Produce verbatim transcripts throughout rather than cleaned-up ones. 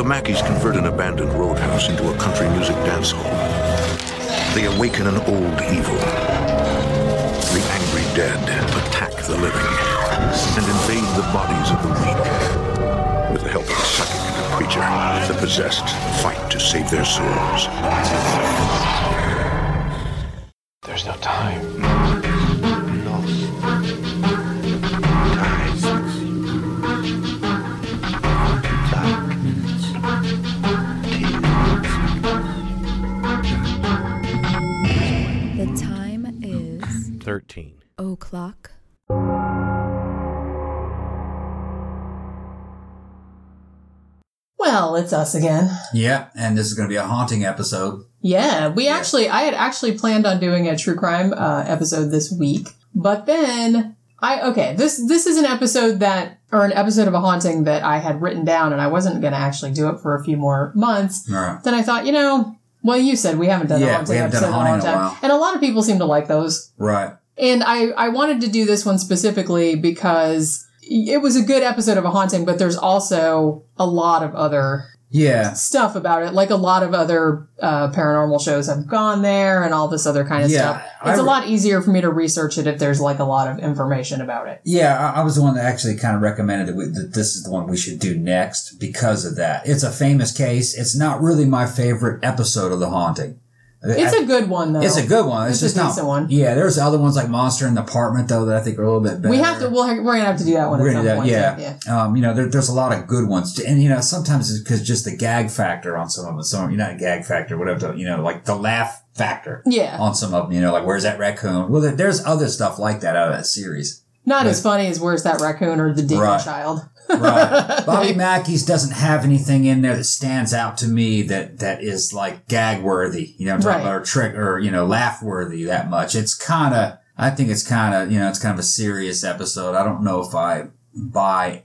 Mackies convert an abandoned roadhouse into a country music dance hall. They awaken an old evil. The angry dead attack the living and invade the bodies of the weak. With the help of a psychic and a preacher, the possessed fight to save their souls. There's no time. No. The time is thirteen. o'clock. Well, it's us again. Yeah, and this is going to be a haunting episode. Yeah, we Yeah. actually, I had actually planned on doing a true crime uh, episode this week, but then I, okay, this, this is an episode that, or an episode of a haunting that I had written down and I wasn't going to actually do it for a few more months. All right. Then I thought, you know, well, you said we haven't done a Yeah, haunting we haven't done episode a in a long haunting in a time. while. And a lot of people seem to like those. Right. And I, I wanted to do this one specifically because it was a good episode of a haunting, but there's also a lot of other Yeah. stuff about it. Like a lot of other uh, paranormal shows have gone there and all this other kind of Yeah, stuff. It's I a re- lot easier for me to research it if there's like a lot of information about it. Yeah, I, I was the one that actually kind of recommended that, we, that this is the one we should do next because of that. It's a famous case. It's not really my favorite episode of The Haunting. It's I- a good one, though. It's a good one. It's, It's a just not. decent one. Yeah, there's other ones like Monster in the Apartment though that I think are a little bit better. We have to. We'll, we're gonna have to do that one We're at some gonna do that, point. yeah. too. yeah. Um, you know, there, there's a lot of good ones, and you know, sometimes it's because just the gag factor on some of them. Some, not gag factor, whatever. You know, like the laugh factor Yeah. on some of them. You know, like where's that raccoon? Well, there, there's other stuff like that out of that series. Not But- as funny as Where's That Raccoon or The Demon Right. Child. Right. Bobby Mackey's doesn't have anything in there that stands out to me that, that is like gag worthy, you know, talking Right. about or trick or, you know, laugh worthy that much. It's kind of, I think it's kind of, you know, it's kind of a serious episode. I don't know if I buy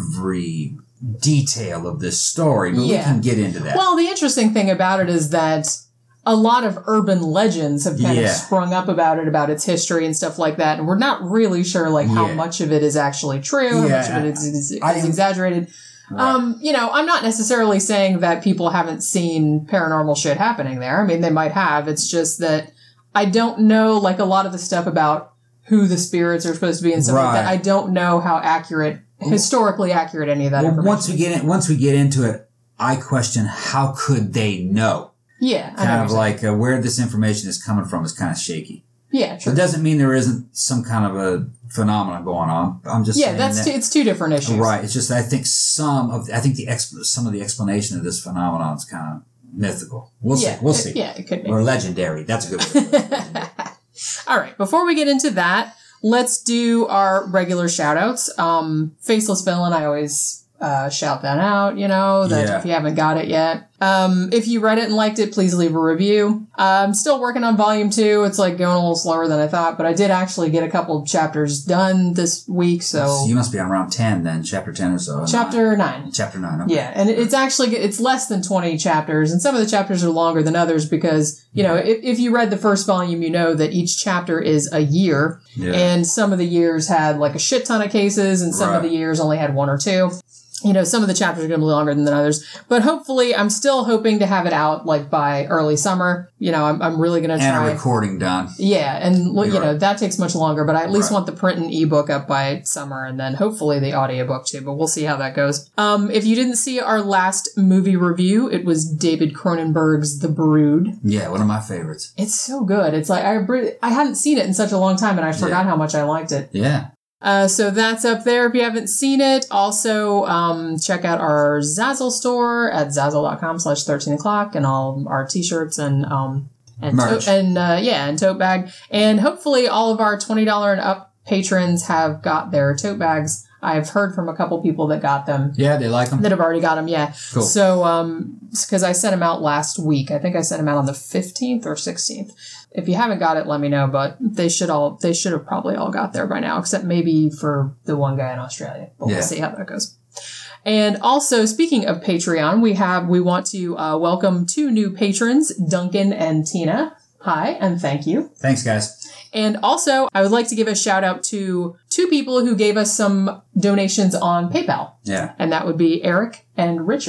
every detail of this story, but Yeah. we can get into that. Well, the interesting thing about it is that a lot of urban legends have kind Yeah. of sprung up about it, about its history and stuff like that. And we're not really sure like how Yeah. much of it is actually true, how Yeah, much of it is, is, is I am- exaggerated. Right. Um, you know, I'm not necessarily saying that people haven't seen paranormal shit happening there. I mean, they might have. It's just that I don't know, like a lot of the stuff about who the spirits are supposed to be and stuff like that. Right. I don't know how accurate, historically accurate any of that well, information once we is. get in, once we get into it, I question how could they know? Yeah, I know Kind what of you're like uh, where this information is coming from is kind of shaky. saying. Yeah, So true. it doesn't mean there isn't some kind of a phenomenon going on. I'm just Yeah, saying that's that, two, it's two different issues. right. It's just I think some of I think the exp- some of the explanation of this phenomenon is kind of mythical. We'll Yeah, see. We'll it- see. yeah, it could be. Or legendary. That's a good word. All right, before we get into that, let's do our regular shout outs. Um, Faceless Villain, I always uh, shout that out, you know, that Yeah. if you haven't got it yet. Um, if you read it and liked it, please leave a review. I'm still working on volume two. It's like going a little slower than I thought, but I did actually get a couple chapters done this week, so. So you must be on around ten then, chapter ten or so. Chapter nine. Chapter nine. Okay. Yeah, and it's actually, it's less than twenty chapters, and some of the chapters are longer than others because, you know, if, if you read the first volume, you know that each chapter is a year, Yeah. and some of the years had like a shit ton of cases, and some of Right. the years only had one or two. You know, some of the chapters are going to be longer than others, but hopefully I'm still hoping to have it out like by early summer. You know, I'm, I'm really going to And try. a recording done. Yeah, and well, you You're know, right. that takes much longer, but I at least Right. want the print and ebook up by summer and then hopefully the audiobook too, but we'll see how that goes. Um, if you didn't see our last movie review, it was David Cronenberg's The Brood. Yeah, one of my favorites. It's so good. It's like, I, re- I hadn't seen it in such a long time and I forgot Yeah. how much I liked it. Yeah. Uh, so that's up there if you haven't seen it. Also, um, check out our Zazzle store at zazzle.com slash 13 o'clock and all our t-shirts and, um, and, Merch. to- and, uh, yeah, and tote bag. And hopefully all of our twenty dollars and up patrons have got their tote bags. I've heard from a couple people that got them, Yeah, they like them. that have already got them. Yeah. Cool. So, um, cause I sent them out last week. I think I sent them out on the fifteenth or sixteenth. If you haven't got it, let me know, but they should all, they should have probably all got there by now, except maybe for the one guy in Australia, but Yeah. we'll see how that goes. And also, speaking of Patreon, we have, we want to uh, welcome two new patrons, Duncan and Tina. Hi, and thank you. Thanks, guys. And also, I would like to give a shout out to two people who gave us some donations on PayPal. Yeah. And that would be Eric and Richard.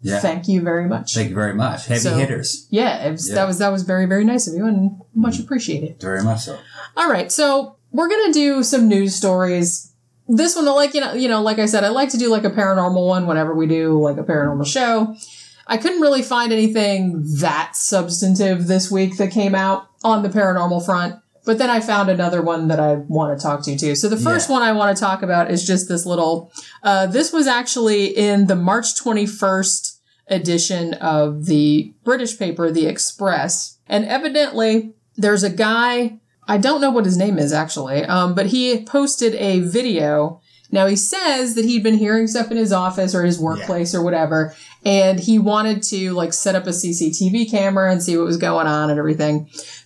Yeah. Thank you very much. Thank you very much. Heavy So- hitters. Yeah, it was, Yeah. that was that was very very nice of you and much appreciated. Very much so. All right, so we're gonna do some news stories. This one, like you know, you know, like I said, I like to do like a paranormal one whenever we do like a paranormal show. I couldn't really find anything that substantive this week that came out on the paranormal front, but then I found another one that I want to talk to too. So the first Yeah. one I want to talk about is just this little. Uh, this was actually in the March twenty-first edition of the British paper, The Express, and evidently there's a guy. I don't know what his name is actually, um, but he posted a video. Now he says that he'd been hearing stuff in his office or his workplace or whatever, and he wanted to like set up a C C T V camera and see what was going on and everything.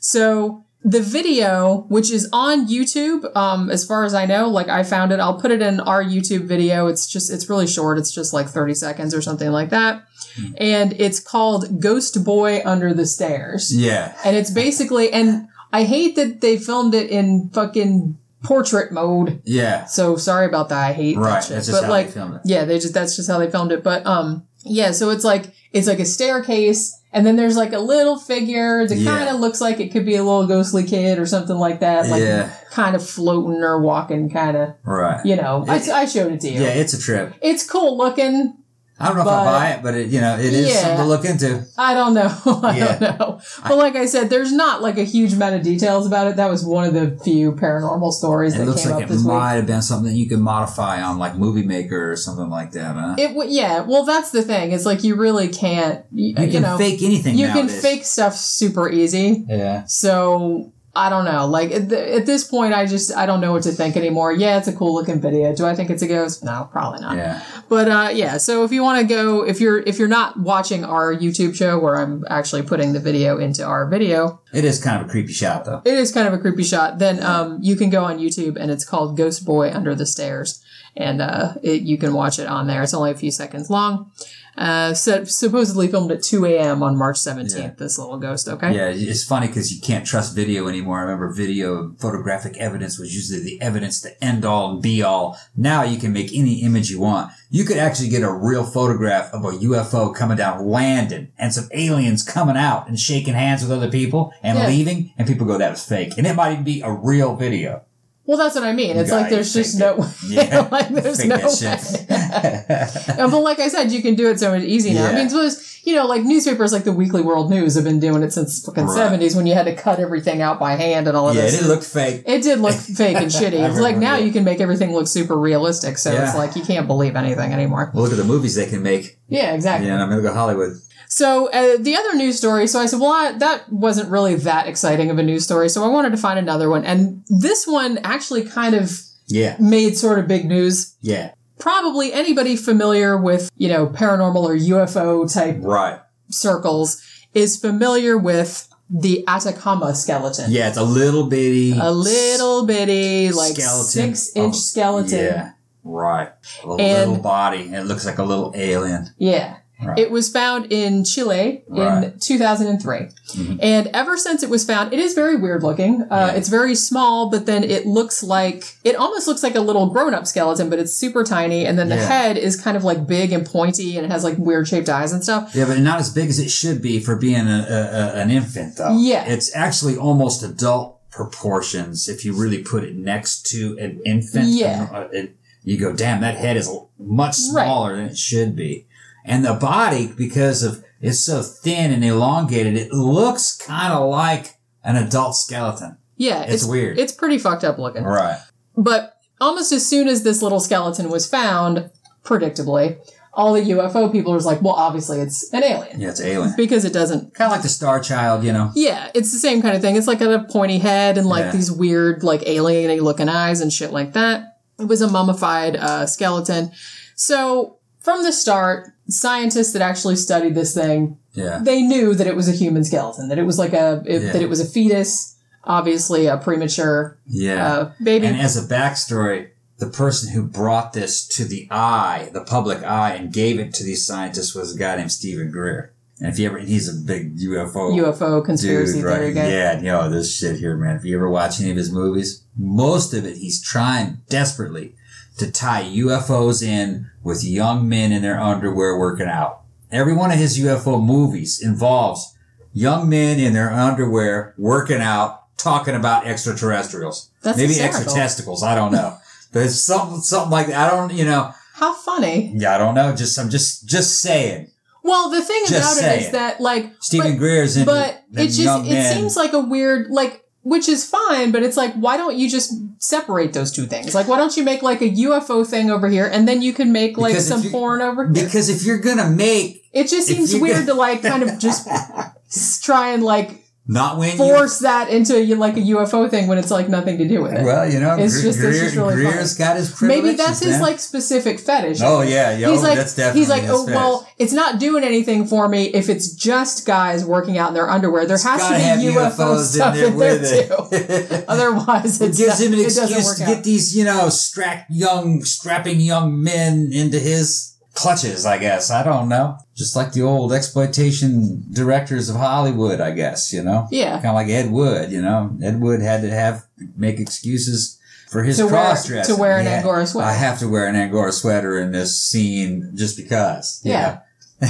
So the video, which is on YouTube, um, as far as I know, like I found it, I'll put it in our YouTube video. It's just, it's really short. It's just like thirty seconds or something like that. And it's called Ghost Boy Under the Stairs. Yeah. And it's basically, and I hate that they filmed it in fucking portrait mode. Yeah. So sorry about that. I hate Right. that shit. That's just but how like, they filmed it. yeah, they just, that's just how they filmed it. But, um, yeah, so it's like, it's like a staircase and then there's like a little figure that Yeah. kind of looks like it could be a little ghostly kid or something like that. Like Yeah. kind of floating or walking kind of, Right. you know, It- I, I showed it to you. Yeah, it's a trip. It's cool looking. I don't know But- if I buy it, but it, you know, it is Yeah. something to look into. I don't know. I Yeah. don't know. But like I said, there's not like a huge amount of details about it. That was one of the few paranormal stories It that looks came like up it this week. might have been something you could modify on like Movie Maker or something like that, huh? It w- yeah. Well, that's the thing. It's like you really can't. You, you can you know, fake anything you can nowadays. fake stuff super easy. Yeah. So I don't know. Like at, the, at this point, I just I don't know what to think anymore. Yeah, it's a cool looking video. Do I think it's a ghost? No, probably not. Yeah. But uh, yeah. So if you want to go, if you're if you're not watching our YouTube show where I'm actually putting the video into our video, It is kind of a creepy shot, though. it is kind of a creepy shot. Then um, you can go on YouTube and it's called Ghost Boy Under the Stairs, and uh, it, you can watch it on there. It's only a few seconds long. Uh, so, supposedly filmed at two a.m. on March seventeenth. Yeah. This little ghost. Okay. Yeah, it's funny because you can't trust video anymore. I remember video and photographic evidence was usually the evidence, the end all and be all. Now you can make any image you want. You could actually get a real photograph of a U F O coming down, landing, and some aliens coming out and shaking hands with other people and Yeah. leaving, and people go, that was fake. And it might even be a real video. Well, that's what I mean. It's You like guys there's just faked no it. Yeah. like there's Fake no that shit. way. And, but like I said, you can do it so much easy now. I Yeah. mean, suppose, you know, like newspapers like the Weekly World News have been doing it since the fucking Right. seventies when you had to cut everything out by hand and all of Yeah, this. it looked fake. It did look fake and shitty. I It's like remember, now yeah. you can make everything look super realistic. So it's Yeah. like you can't believe anything anymore. Well, look at the movies they can make. Yeah, exactly. Yeah, I mean, look at Hollywood. So uh, the other news story, so I said, well, I, that wasn't really that exciting of a news story. So I wanted to find another one. And this one actually kind of Yeah, made sort of big news. yeah, Probably anybody familiar with, you know, paranormal or U F O type right. circles is familiar with the Atacama skeleton. Yeah, it's a little bitty. A little bitty, like skeleton six inch of- skeleton. Yeah, right. A little, And- little body. And it looks like a little alien. Yeah. Right. It was found in Chile in Right. two thousand three. Mhm. And ever since it was found, it is very weird looking. Uh, Yeah. It's very small, but then it looks like, it almost looks like a little grown up skeleton, but it's super tiny. And then the Yeah. head is kind of like big and pointy and it has like weird shaped eyes and stuff. Yeah, but not as big as it should be for being a, a, a, an infant, though. Yeah. It's actually almost adult proportions if you really put it next to an infant. Yeah. Uh, it- you go, damn, that head is much Right. smaller than it should be. And the body, because of it's so thin and elongated, it looks kind of like an adult skeleton. Yeah. It's weird. It's pretty fucked up looking. Right. But almost as soon as this little skeleton was found, predictably, all the U F O people was like, well, obviously it's an alien. Yeah, it's alien. Because it doesn't. Kind of like the Star Child, you know. Yeah, it's the same kind of thing. It's like a pointy head and like Yeah. these weird, like alien looking eyes and shit like that. It was a mummified uh, skeleton. So from the start, scientists that actually studied this thing, Yeah. they knew that it was a human skeleton, that it was like a, it, Yeah. that it was a fetus, obviously a premature Yeah. uh, baby. And as a backstory, the person who brought this to the eye, the public eye, and gave it to these scientists was a guy named Stephen Greer. And if you ever, he's a big U F O U F O conspiracy dude, theory right? guy. Yeah, you know, this shit here, man. If you ever watch any of his movies, most of it, he's trying desperately to tie U F Os in with young men in their underwear working out. every one of his U F O movies involves young men in their underwear working out, talking about extraterrestrials. That's Maybe hysterical. extra testicles. I don't know. But it's something, something like that. I don't, you know. How funny. Yeah, I don't know. Just, I'm just, just saying. Well, the thing Just about saying. it is that, like, Stephen but, Greer's into but them it just young it men. seems like a weird, like, which is fine, but it's like, why don't you just separate those two things? Like, why don't you make like a U F O thing over here, and then you can make like Because if some you- porn over here? Because if you're gonna make, It just if seems you're weird gonna- to like kind of just s- try and like not when you force that into a, like a U F O thing when it's like nothing to do with it. Well, you know, It's Gre- just- it's just Greer- really Greer's funny. got his privileges. Maybe that's his man. like specific fetish. Oh yeah, yeah. He's oh, like, that's definitely he's like, his oh fetish. well, it's not doing anything for me if it's just guys working out in their underwear. There has Gotta to have be U F O U F Os in stuff there in there, with it. too. Otherwise, It it's gives not, him an it doesn't excuse work to out. get these, you know, strapped young, strapping young men into his clutches, I guess. I don't know. Just like the old exploitation directors of Hollywood, I guess, you know? Yeah. Kind of like Ed Wood, you know? Ed Wood had to have, make excuses for his To wear- cross-dressing. to wear an He had- Angora sweater. I have to wear an Angora sweater in this scene just because. you Yeah. know?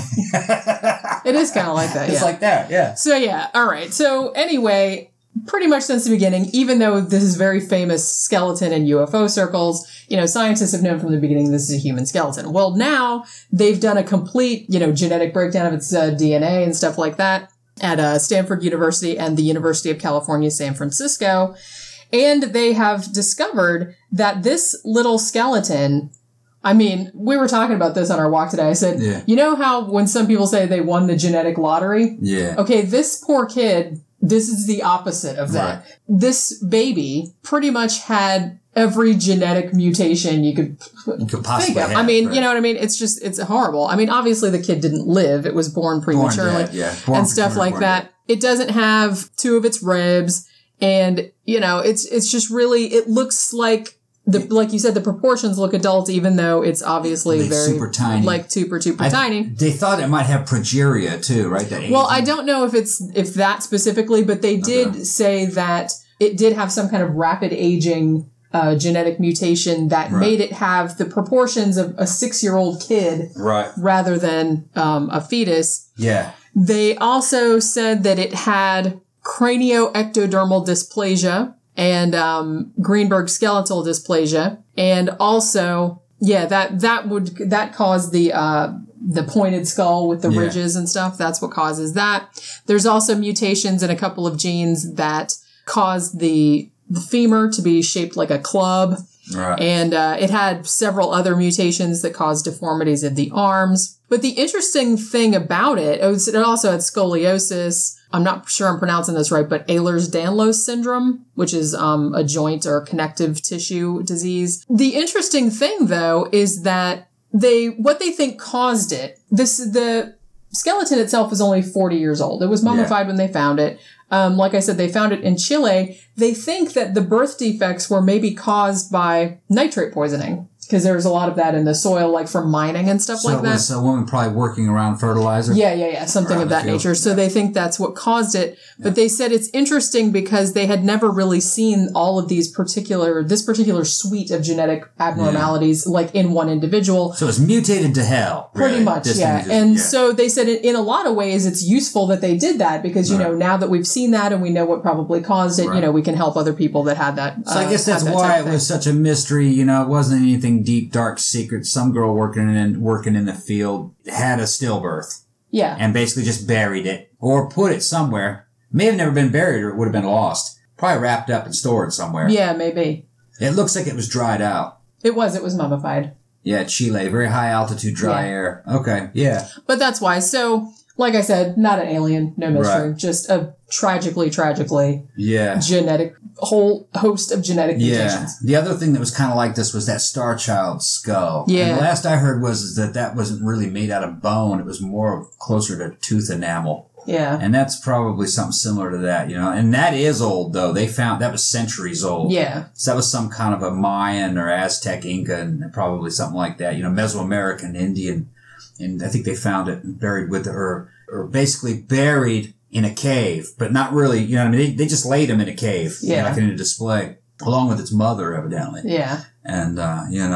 It is kind of like that. It's yeah. like that, yeah. So yeah, all right. So anyway, pretty much since the beginning, even though this is very famous skeleton in U F O circles, you know, scientists have known from the beginning this is a human skeleton. Well, now they've done a complete, you know, genetic breakdown of its uh, D N A and stuff like that at uh, Stanford University and the University of California, San Francisco. And they have discovered that this little skeleton, I mean, we were talking about this on our walk today. I said, Yeah. you know how when some people say they won the genetic lottery? Yeah. Okay, this poor kid, this is the opposite of that. Right. This baby pretty much had every genetic mutation you could You could think possibly of. have, I mean, right. you know what I mean? It's just, it's horrible. I mean, obviously the kid didn't live. It was born prematurely dead, yeah. Born and stuff premature, like born that. dead. It doesn't have two of its ribs. And, you know, it's, it's just really, it looks like the, like you said, the proportions look adult, even though it's obviously Like very, super tiny. like super, super I- tiny. They thought it might have progeria too, right? That Well, I aging- don't know if it's if that specifically, but they did Okay. say that it did have some kind of rapid aging uh, genetic mutation that Right. made it have the proportions of a six-year-old kid Right. rather than um, a fetus. Yeah. They also said that it had cranioectodermal dysplasia and um, Greenberg skeletal dysplasia, and also, yeah, that that would that caused the uh, the pointed skull with the Yeah. ridges and stuff. That's what causes that. There's also mutations in a couple of genes that cause the the femur to be shaped like a club. Right. And uh, it had several other mutations that caused deformities of the arms. But the interesting thing about it, it was- it also had scoliosis. I'm not sure I'm pronouncing this right, but Ehlers-Danlos syndrome, which is um, a joint or connective tissue disease. The interesting thing, though, is that they what they think caused it. This the skeleton itself is only forty years old. It was mummified when they found it. Um, like I said, they found it in Chile. They think that the birth defects were maybe caused by nitrate poisoning because there's a lot of that in the soil, like from mining and stuff So like it that. was a woman probably working around fertilizer. Yeah, yeah, yeah. Something Around of the that field. nature. So Yeah. they think that's what caused it. But they said it's interesting because they had never really seen all of these particular, this particular suite of genetic abnormalities like in one individual. So it's mutated to hell. Pretty really. much, This yeah. thing is- And yeah. so they said in, in a lot of ways it's useful that they did that because, you Right. know, now that we've seen that and we know what probably caused it, Right. you know, we can help other people that had that. So I uh, guess that's had that why type it of thing. was such a mystery. You know, it wasn't anything deep, dark secret. Some girl working in working in the field had a stillbirth Yeah. and basically just buried it or put it somewhere. May have never been buried or it would have been lost. Probably wrapped up and stored somewhere. Yeah, maybe. It looks like it was dried out. It was. It was mummified. Yeah, Chile, very high altitude, dry Yeah. air. Okay, yeah. But that's why. So, like I said, not an alien, no mystery. Right. Just a tragically, tragically Yeah. genetic, whole host of genetic Yeah. mutations. The other thing that was kind of like this was that Star Child skull. Yeah. And the last I heard was is that that wasn't really made out of bone. It was more closer to tooth enamel. Yeah. And that's probably something similar to that, you know. And that is old, though. They found that was centuries old. Yeah. So that was some kind of a Mayan or Aztec Inca and probably something like that, you know, Mesoamerican Indian. And I think they found it buried with, or, or basically buried in a cave, but not really, you know what I mean? They, they just laid him in a cave, Yeah. like in a display, along with its mother, evidently. Yeah. And, uh, you know,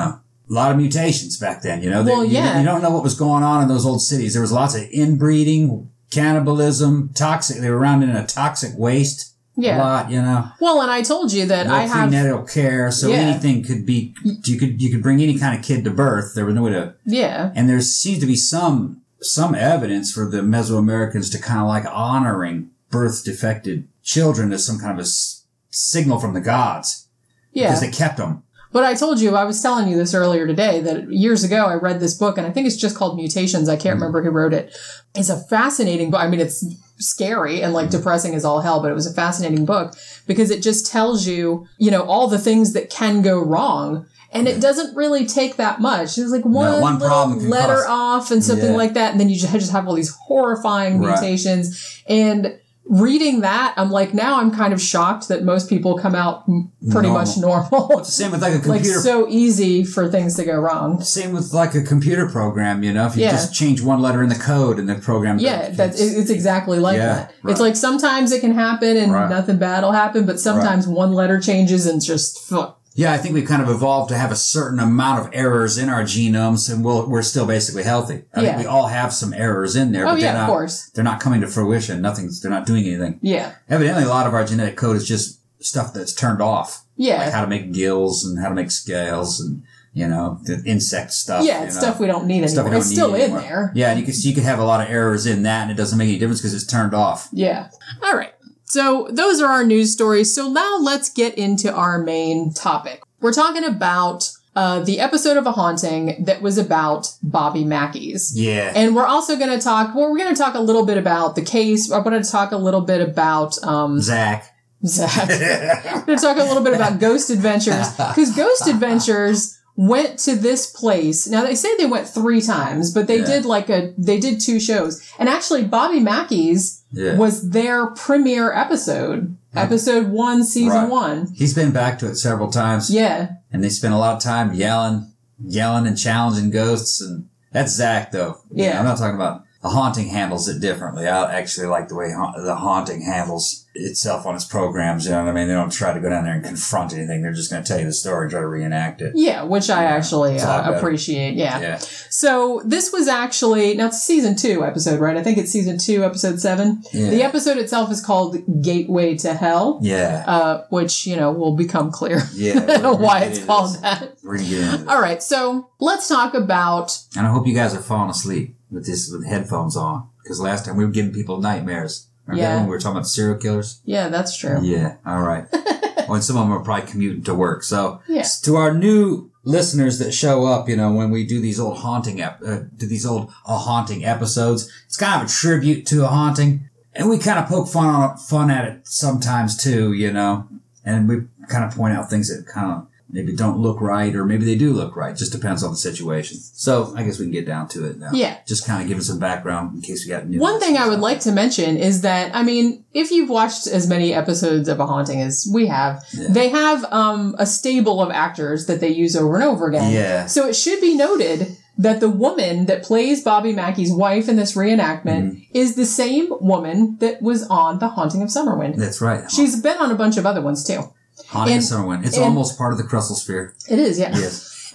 a lot of mutations back then, you know. They, Well, you, yeah. you don't know what was going on in those old cities. There was lots of inbreeding, cannibalism, toxic. They were around in a toxic waste Yeah. a lot, you know. Well, and I told you that No I have. prenatal care, so Yeah. anything could be. You could you could bring any kind of kid to birth. There was no way to. Yeah. And there seems to be some some evidence for the Mesoamericans to kind of like honoring birth defected children as some kind of a s- signal from the gods. Yeah. Because they kept them. But I told you, I was telling you this earlier today, that years ago I read this book, and I think it's just called Mutations. I can't remember who wrote it. It's a fascinating book. I mean, it's scary and like depressing as all hell, but it was a fascinating book because it just tells you, you know, all the things that can go wrong. And it doesn't really take that much. There's like one, No, one little problem can letter cause- off and something Yeah. like that. And then you just just have all these horrifying Right. mutations. And reading that, I'm like, now I'm kind of shocked that most people come out m- pretty Normal. much normal. Same with like a Like computer. so easy for things to go wrong. Same with like a computer program, you know. If you Yeah. just change one letter in the code and the program. Yeah, gets- that's it- it's exactly like Yeah, that. right. It's like sometimes it can happen and Right. nothing bad will happen, but sometimes one letter changes and just fuck. Yeah, I think we've kind of evolved to have a certain amount of errors in our genomes, and we'll, we're still basically healthy. I Yeah. think we all have some errors in there, Oh, but they're yeah, of not, course. they're not coming to fruition. Nothing's, they're not doing anything. Yeah. Evidently, a lot of our genetic code is just stuff that's turned off. Yeah. Like how to make gills and how to make scales and, you know, the insect stuff. Yeah, you it's know. stuff we don't need Stuff we anymore. don't It's need still in anymore. there. Yeah, and you can see you could have a lot of errors in that, and it doesn't make any difference because it's turned off. Yeah. All right. So those are our news stories. So now let's get into our main topic. We're talking about uh, the episode of A Haunting that was about Bobby Mackey's. Yeah. And we're also going to talk, well, we're going to talk a little bit about the case. I'm going to talk a little bit about um, Zach. Zach. We're going to talk a little bit about Ghost Adventures, because Ghost Adventures went to this place. Now they say they went three times, but they Yeah. did like a, they did two shows. And actually Bobby Mackey's Yeah. was their premiere episode, episode one, season Right. one. He's been back to it several times. Yeah. And they spent a lot of time yelling, yelling and challenging ghosts. And that's Zach, though. You Yeah. know, I'm not talking about The Haunting handles it differently. I actually like the way ha- The Haunting handles itself on its programs. You know what I mean? They don't try to go down there and confront anything. They're just going to tell you the story, try to reenact it. Yeah, which I actually It's a lot uh, better. appreciate. Yeah. Yeah. So this was actually, now it's a season two episode, right? I think it's season two, episode seven. Yeah. The episode itself is called Gateway to Hell. Yeah. Uh, which, you know, will become clear Yeah. We're gonna why get it's into called this. that. We're going to get into this. All right, so let's talk about, And I hope you guys are falling asleep with this with headphones on. Because last time we were giving people nightmares. Remember Yeah. that when we were talking about serial killers? yeah, that's true. Yeah, all right. Well, and some of them are probably commuting to work. So, Yeah. s- to our new listeners that show up, you know, when we do these old haunting, ep- uh, do these old a haunting episodes, it's kind of a tribute to a haunting, and we kind of poke fun on fun at it sometimes too, you know, and we kind of point out things that kind of maybe don't look right, or maybe they do look right. Just depends on the situation. So, I guess we can get down to it now. Yeah. Just kind of giving some background in case we got new. One thing I listeners would out like to mention is that, I mean, if you've watched as many episodes of A Haunting as we have, Yeah. they have um, a stable of actors that they use over and over again. Yeah. So it should be noted that the woman that plays Bobby Mackey's wife in this reenactment Mm-hmm. is the same woman that was on The Haunting of Summerwind. That's right. She's been on a bunch of other ones too. Haunting and- of Summerwind. It's and- almost part of the Crustle Sphere. It is, yeah. Yes.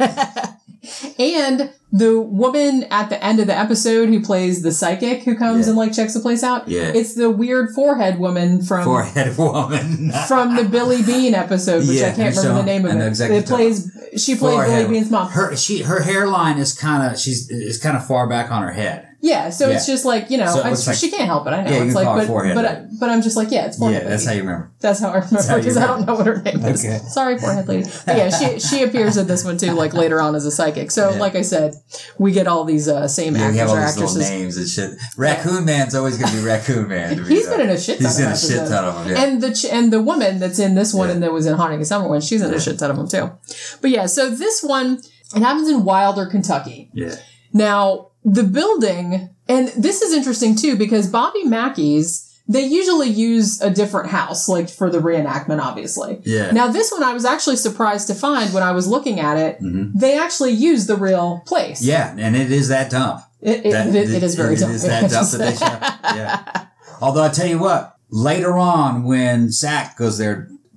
And the woman at the end of the episode who plays the psychic who comes Yeah. and like checks the place out. Yeah. It's the weird forehead woman from Forehead woman. from the Billy Bean episode, which Yeah, I can't so- remember the name of I know it. exactly It what you're talking plays she played Forehead. Billy Bean's mom. Her she her hairline is kind of she's is kind of far back on her head. Yeah, so it's Yeah. just like, you know, So it I, looks like- she can't help it. I know. Yeah, you it's can like call it but forehead but, lady. but I'm just like, yeah, it's forehead Yeah, that's how lady. you remember. That's how I remember how you because I don't remember. know what her name is. Okay. Sorry, forehead lady. But yeah, she she appears in this one too, like later on as a psychic. So Yeah. like I said, we get all these uh, same Yeah, we have actors all or these little actresses. names and shit. Raccoon Man's always gonna be Raccoon Man. to me, He's though. been in a shit ton He's of in a shit episodes. ton of them. Yeah. And the ch- and the woman that's in this one Yeah. and that was in Haunting of Summerwind, she's in Yeah. a shit ton of them too. But yeah, so this one, it happens in Wilder, Kentucky. yeah. Now, the building, and this is interesting too, because Bobby Mackey's, they usually use a different house, like for the reenactment, obviously. Yeah. Now, this one I was actually surprised to find when I was looking at it, Mhm. they actually use the real place. Yeah, and it is that dump. It, it, That- it, it is very it dumb. is that dump that they show. Yeah. Although I tell you what, later on when Zach goes there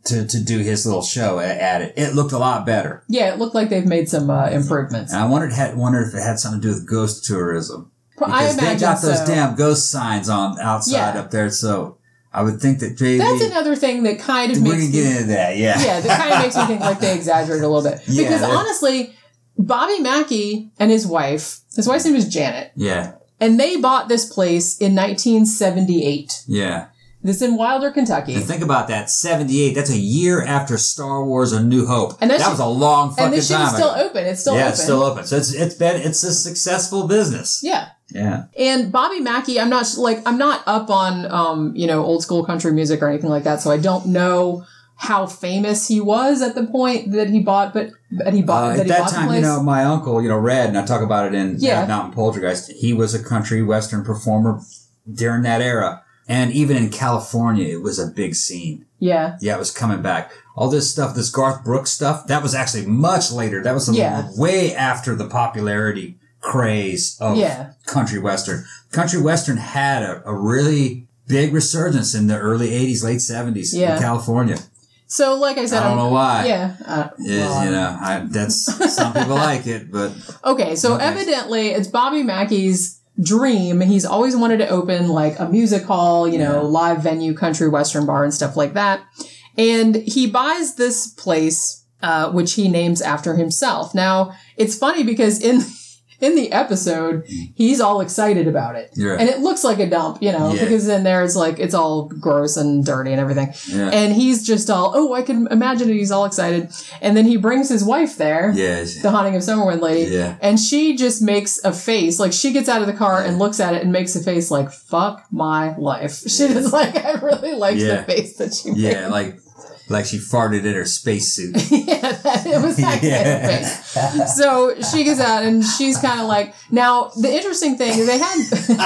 to, to do his little show at, at it. It looked a lot better. Yeah, it looked like they've made some uh, improvements. And I wondered had wondered if it had something to do with ghost tourism. I Because they imagine got those so. damn ghost signs on outside Yeah. up there, so I would think that maybe That's another thing that kind of we're makes gonna get into that, yeah. yeah, that kind of makes me think like they exaggerate a little bit. Yeah, because they're- honestly, Bobby Mackey and his wife, his wife's name is Janet, Yeah, and they bought this place in nineteen seventy-eight. yeah. This in Wilder, Kentucky. And think about that, seventy-eight, that's a year after Star Wars A New Hope. And that that shit- was a long fucking and this shit time is still ago. open. It's still yeah, open. it's still open. So it's it's been it's a successful business. Yeah. Yeah. And Bobby Mackey, I'm not sh- like I'm not up on um, you know, old school country music or anything like that, so I don't know how famous he was at the point that he bought but that he bought Uh, that at he that bought the time, place. you know, my uncle, you know, Red, and I talk about it in Yeah. uh, Mountain Poltergeist, he was a country western performer during that era. And even in California, it was a big scene. Yeah. Yeah, it was coming back. All this stuff, this Garth Brooks stuff, that was actually much later. That was some, Yeah. way after the popularity craze of Yeah. country western. Country western had a, a really big resurgence in the early eighties, late seventies Yeah. in California. So like I said, I don't I'm- know why. Yeah. Uh, Is, well, you know, I, that's some people like it, but Okay, so Okay. evidently it's Bobby Mackey's dream. He's always wanted to open like a music hall, you know, Yeah. live venue, country western bar and stuff like that. And he buys this place, uh, which he names after himself. Now, it's funny because in in the episode, he's all excited about it. Yeah. And it looks like a dump, you know, Yeah. because in there it's like, it's all gross and dirty and everything. yeah. And he's just all, oh, I can imagine it. He's all excited. And then he brings his wife there. Yes. The Haunting of Summerwind lady. Yeah. And she just makes a face. Like, she gets out of the car and looks at it and makes a face like, fuck my life. She Yeah. was like, I really liked Yeah. the face that she made. Yeah, like like she farted in her spacesuit. yeah, that, it was that kind of face. So she gets out and she's kind of like, now, the interesting thing is they had...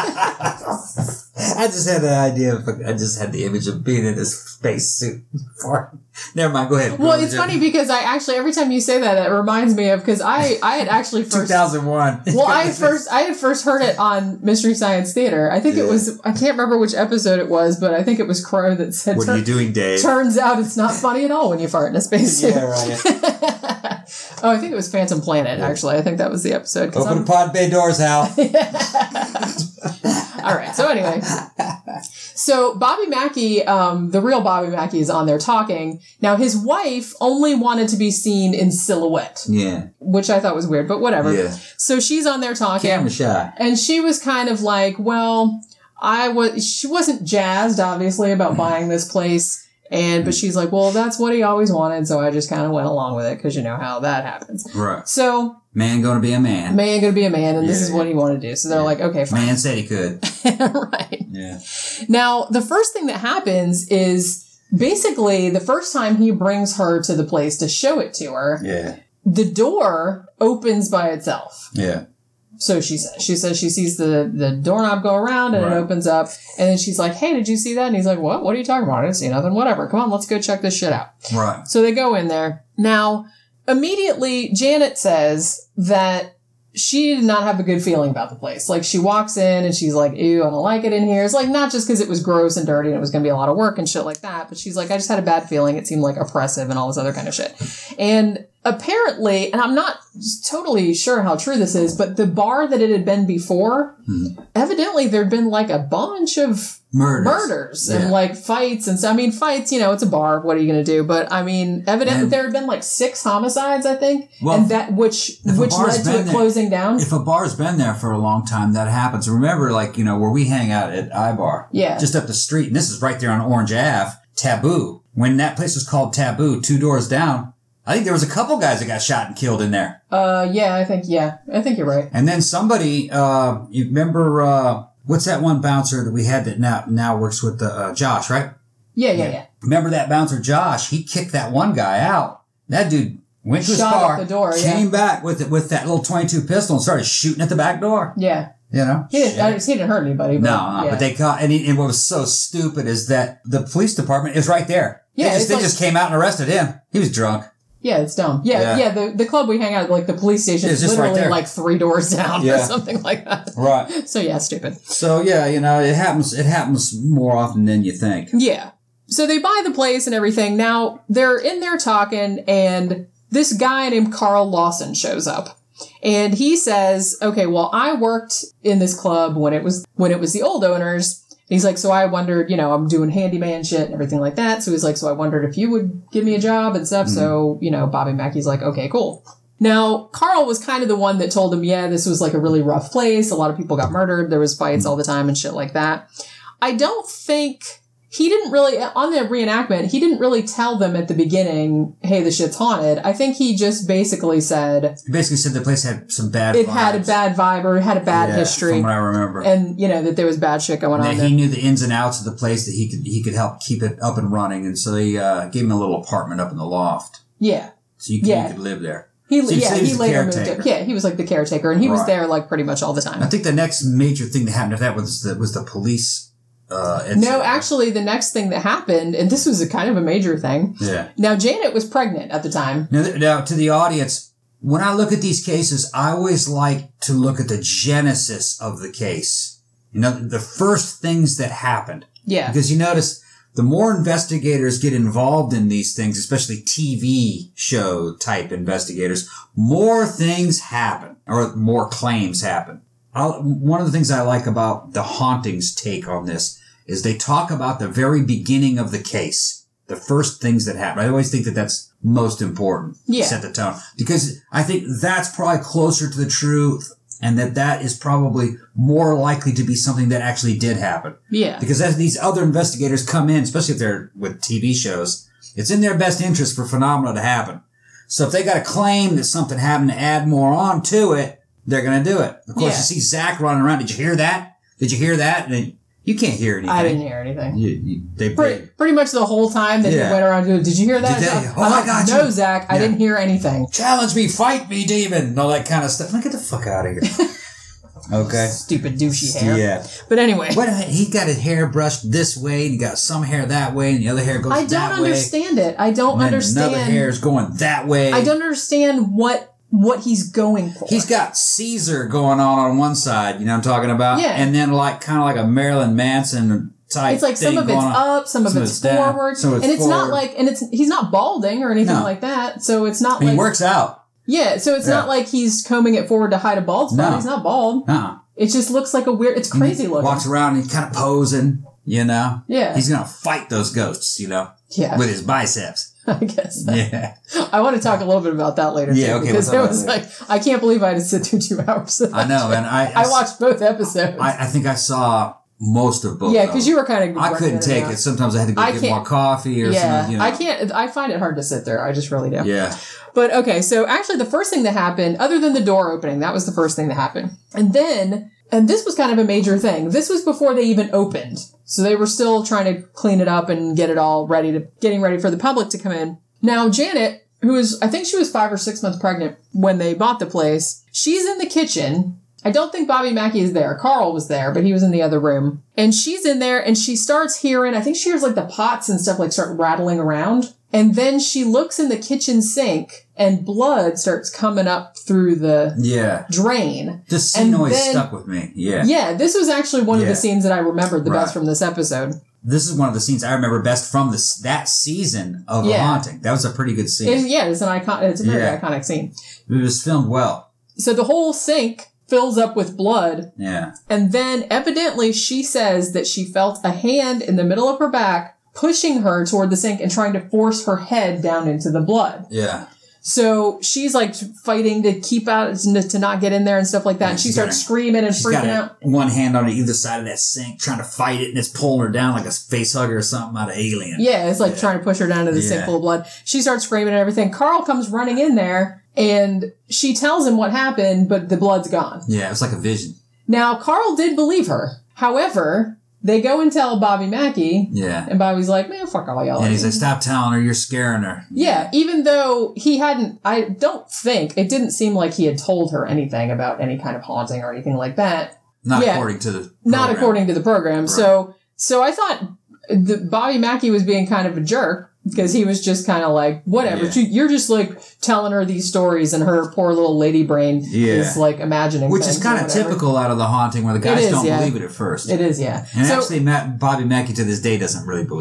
I just had the idea of, I just had the image of being in this spacesuit. Never mind, go ahead. well, it's funny because I actually, every time you say that, it reminds me of, because I, I had actually first... two thousand one. Well, I had first I had first heard it on Mystery Science Theater. I think it Yeah. was, I can't remember which episode it was, but I think it was Crow that said, What are you doing, Dave? turns out it's not funny at all when you fart in a spacesuit. Yeah, right. Oh, I think it was Phantom Planet, actually. I think that was the episode. 'cause Open I'm- the pod bay doors, Hal. All right. So anyway, so Bobby Mackey, um, the real Bobby Mackey, is on there talking. Now his wife only wanted to be seen in silhouette, Yeah. which I thought was weird, but whatever. Yeah. So she's on there talking. Camera shy. And she was kind of like, well, I was, she wasn't jazzed, obviously, about buying this place. And, but she's like, well, that's what he always wanted. So I just kind of went along with it because you know how that happens. Right. So, Man gonna be a man. man gonna be a man and this Yeah, is what he wanted to do. So they're Yeah. like, okay, fine. Man said he could. Right. Yeah. Now, the first thing that happens is basically the first time he brings her to the place to show it to her, Yeah. the door opens by itself. Yeah. So she says, she says she sees the, the doorknob go around and Right. it opens up. And then she's like, hey, did you see that? And he's like, what? What are you talking about? I didn't see nothing. Whatever. Come on, let's go check this shit out. Right. So they go in there. Now, immediately, Janet says that she did not have a good feeling about the place. Like, she walks in and she's like, ew, I don't like it in here. It's like, not just because it was gross and dirty and it was going to be a lot of work and shit like that, but she's like, I just had a bad feeling. It seemed like oppressive and all this other kind of shit. And apparently, and I'm not totally sure how true this is, but the bar that it had been before, Hmm. evidently there'd been like a bunch of Murders. murders Yeah. and like fights and so I mean fights, you know, it's a bar, what are you gonna do? But I mean, evidently And- there had been like six homicides, I think. Well, and that which if a which bar's led to been it there- closing down. If a bar's been there for a long time, that happens. Remember, like, you know, where we hang out at iBar. Yeah. Just up the street, and this is right there on Orange Ave, Taboo. When that place was called Taboo, two doors down, I think there was a couple guys that got shot and killed in there. Uh yeah, I think yeah. I think you're right. And then somebody, uh, you remember, uh, what's that one bouncer that we had that now, now works with the, uh, Josh, right? Yeah, yeah, yeah. Remember that bouncer, Josh? He kicked that one guy out. That dude went to his Shot car, at the door, came yeah. back with with that little twenty-two pistol and started shooting at the back door. Yeah. You know? He didn't, I, he didn't hurt anybody. But, No, no, yeah. but they caught, and, he, and what was so stupid is that the police department is right there. Yeah, they just, it's they like- just came out and arrested him. He was drunk. Yeah, it's dumb. Yeah, yeah. Yeah. the, the club we hang out at, like the police station, It's is just right literally there. like three doors down or Yeah. something like that. Right. So yeah, stupid. So yeah, you know, it happens. It happens more often than you think. Yeah. so they buy the place and everything. Now they're in there talking, and this guy named Carl Lawson shows up. And he says, okay, well, I worked in this club when it was when it was the old owners. And he's like, so I wondered, you know, I'm doing handyman shit and everything like that. So he's like, so I wondered if you would give me a job and stuff. Mm-hmm. So, you know, Bobby Mackey's like, okay, cool. Now, Carl was kind of the one that told him, yeah, this was like a really rough place. A lot of people got murdered. There was fights all the time and shit like that. I don't think he didn't really, on the reenactment, he didn't really tell them at the beginning, hey, the shit's haunted. I think he just basically said... He basically said the place had some bad It vibes. had a bad vibe or it had a bad yeah, history. From what I remember. And, you know, that there was bad shit going and on that there. He knew the ins and outs of the place, that he could he could help keep it up and running. And so they uh, gave him a little apartment up in the loft. Yeah. So you could, yeah. you could live there. He, so yeah, he, he later moved it. Yeah, he was like the caretaker, and he right. was there like pretty much all the time. I think the next major thing that happened to that was the, was the police. Uh, no, actually, the next thing that happened, and this was a kind of a major thing. Yeah. Now, Janet was pregnant at the time. Now, now, to the audience, when I look at these cases, I always like to look at the genesis of the case. You know, the first things that happened. Yeah. Because you notice, the more investigators get involved in these things, especially T V show type investigators, more things happen, or more claims happen. I'll, one of the things I like about the Hauntings take on this is they talk about the very beginning of the case, the first things that happen. I always think that that's most important. Yeah. To set the tone. Because I think that's probably closer to the truth, and that that is probably more likely to be something that actually did happen. Yeah. Because as these other investigators come in, especially if they're with T V shows, it's in their best interest for phenomena to happen. So if they got a claim that something happened to add more on to it, they're going to do it. Of course, yeah. you see Zach running around. Did you hear that? Did you hear that? And you can't hear anything. I didn't hear anything. You, you, they, pretty, pretty much the whole time that yeah. he went around doing, did you hear that? Did they, oh, oh, I got no, you. Zach, yeah. I didn't hear anything. Challenge me, fight me, demon, and all that kind of stuff. Like, get the fuck out of here. Okay. Stupid douchey hair. Yeah. But anyway. What, he got his hair brushed this way, and he got some hair that way, and the other hair goes that way. I don't understand it. I don't and then understand. Another hair is going that way. I don't understand what what he's going for. He's got Caesar going on on one side, you know what I'm talking about? Yeah. And then like kind of like a Marilyn Manson type It's like thing some of it's going on. up, some of Some it's it's down, forward. some it's and it's not forward. like, and it's he's not balding or anything No. like that. So it's not And like. he works out. Yeah, so it's Yeah. not like he's combing it forward to hide a bald spot. No. He's not bald. Uh-uh. It just looks like a weird, it's crazy looking. Walks around and he's kind of posing, you know? Yeah. He's going to fight those ghosts, you know? Yeah. With his biceps. I guess. Yeah. I want to talk a little bit about that later. Yeah, too, okay, Because we'll it talk was about like, I can't believe I had to sit through two hours of that I know, shit. and I... I, I watched both episodes. I, I think I saw most of both. Yeah, of them. because you were kind of. I couldn't take it. Sometimes I had to go I get can't- more coffee or Yeah, something. You know? I can't. I find it hard to sit there. I just really do. Yeah. But okay, so actually, the first thing that happened, other than the door opening, that was the first thing that happened, and then, and this was kind of a major thing. This was before they even opened, so they were still trying to clean it up and get it all ready to, getting ready for the public to come in. Now, Janet, who was, I think she was five or six months pregnant when they bought the place, she's in the kitchen. I don't think Bobby Mackey is there. Carl was there, but he was in the other room. And she's in there and she starts hearing, I think she hears like the pots and stuff like start rattling around. And then she looks in the kitchen sink and blood starts coming up through the Yeah. drain. This scene And always then- stuck with me. Yeah. Yeah, this was actually one of Yeah. the scenes that I remembered the Right. best from this episode. This is one of the scenes I remember best from this that season of The Yeah. Haunting. That was a pretty good scene. And yeah, it's an icon. It's a very Yeah. iconic scene. It was filmed well. So the whole sink fills up with blood. Yeah. And then evidently she says that she felt a hand in the middle of her back pushing her toward the sink and trying to force her head down into the blood. Yeah. So she's like fighting to keep out, to not get in there and stuff like that. Yeah, and she she's starts got a- screaming and She's got freaking a, out. one hand on either side of that sink trying to fight it, and it's pulling her down like a face hugger or something out of Alien. Yeah, it's like Yeah. trying to push her down to the sink Yeah. full of blood. She starts screaming and everything. Carl comes running in there and she tells him what happened, but the blood's gone. Yeah, it was like a vision. Now, Carl did believe her. However, they go and tell Bobby Mackey, Yeah. and Bobby's like, man, fuck all y'all. And he's like, stop telling her, you're scaring her. Yeah, even though he hadn't, I don't think, it didn't seem like he had told her anything about any kind of haunting or anything like that. Not Yeah. according to the program. Not according to the program. Right. So, so I thought the Bobby Mackey was being kind of a jerk because he was just kind of like, whatever. Yeah. She- You're just like telling her these stories and her poor little lady brain Yeah. is like imagining Which things is or kind of whatever. typical out of The Haunting, where the guys is, don't yeah. believe it at first. It is, yeah. And So- actually, Matt, Bobby Mackey to this day doesn't really believe it.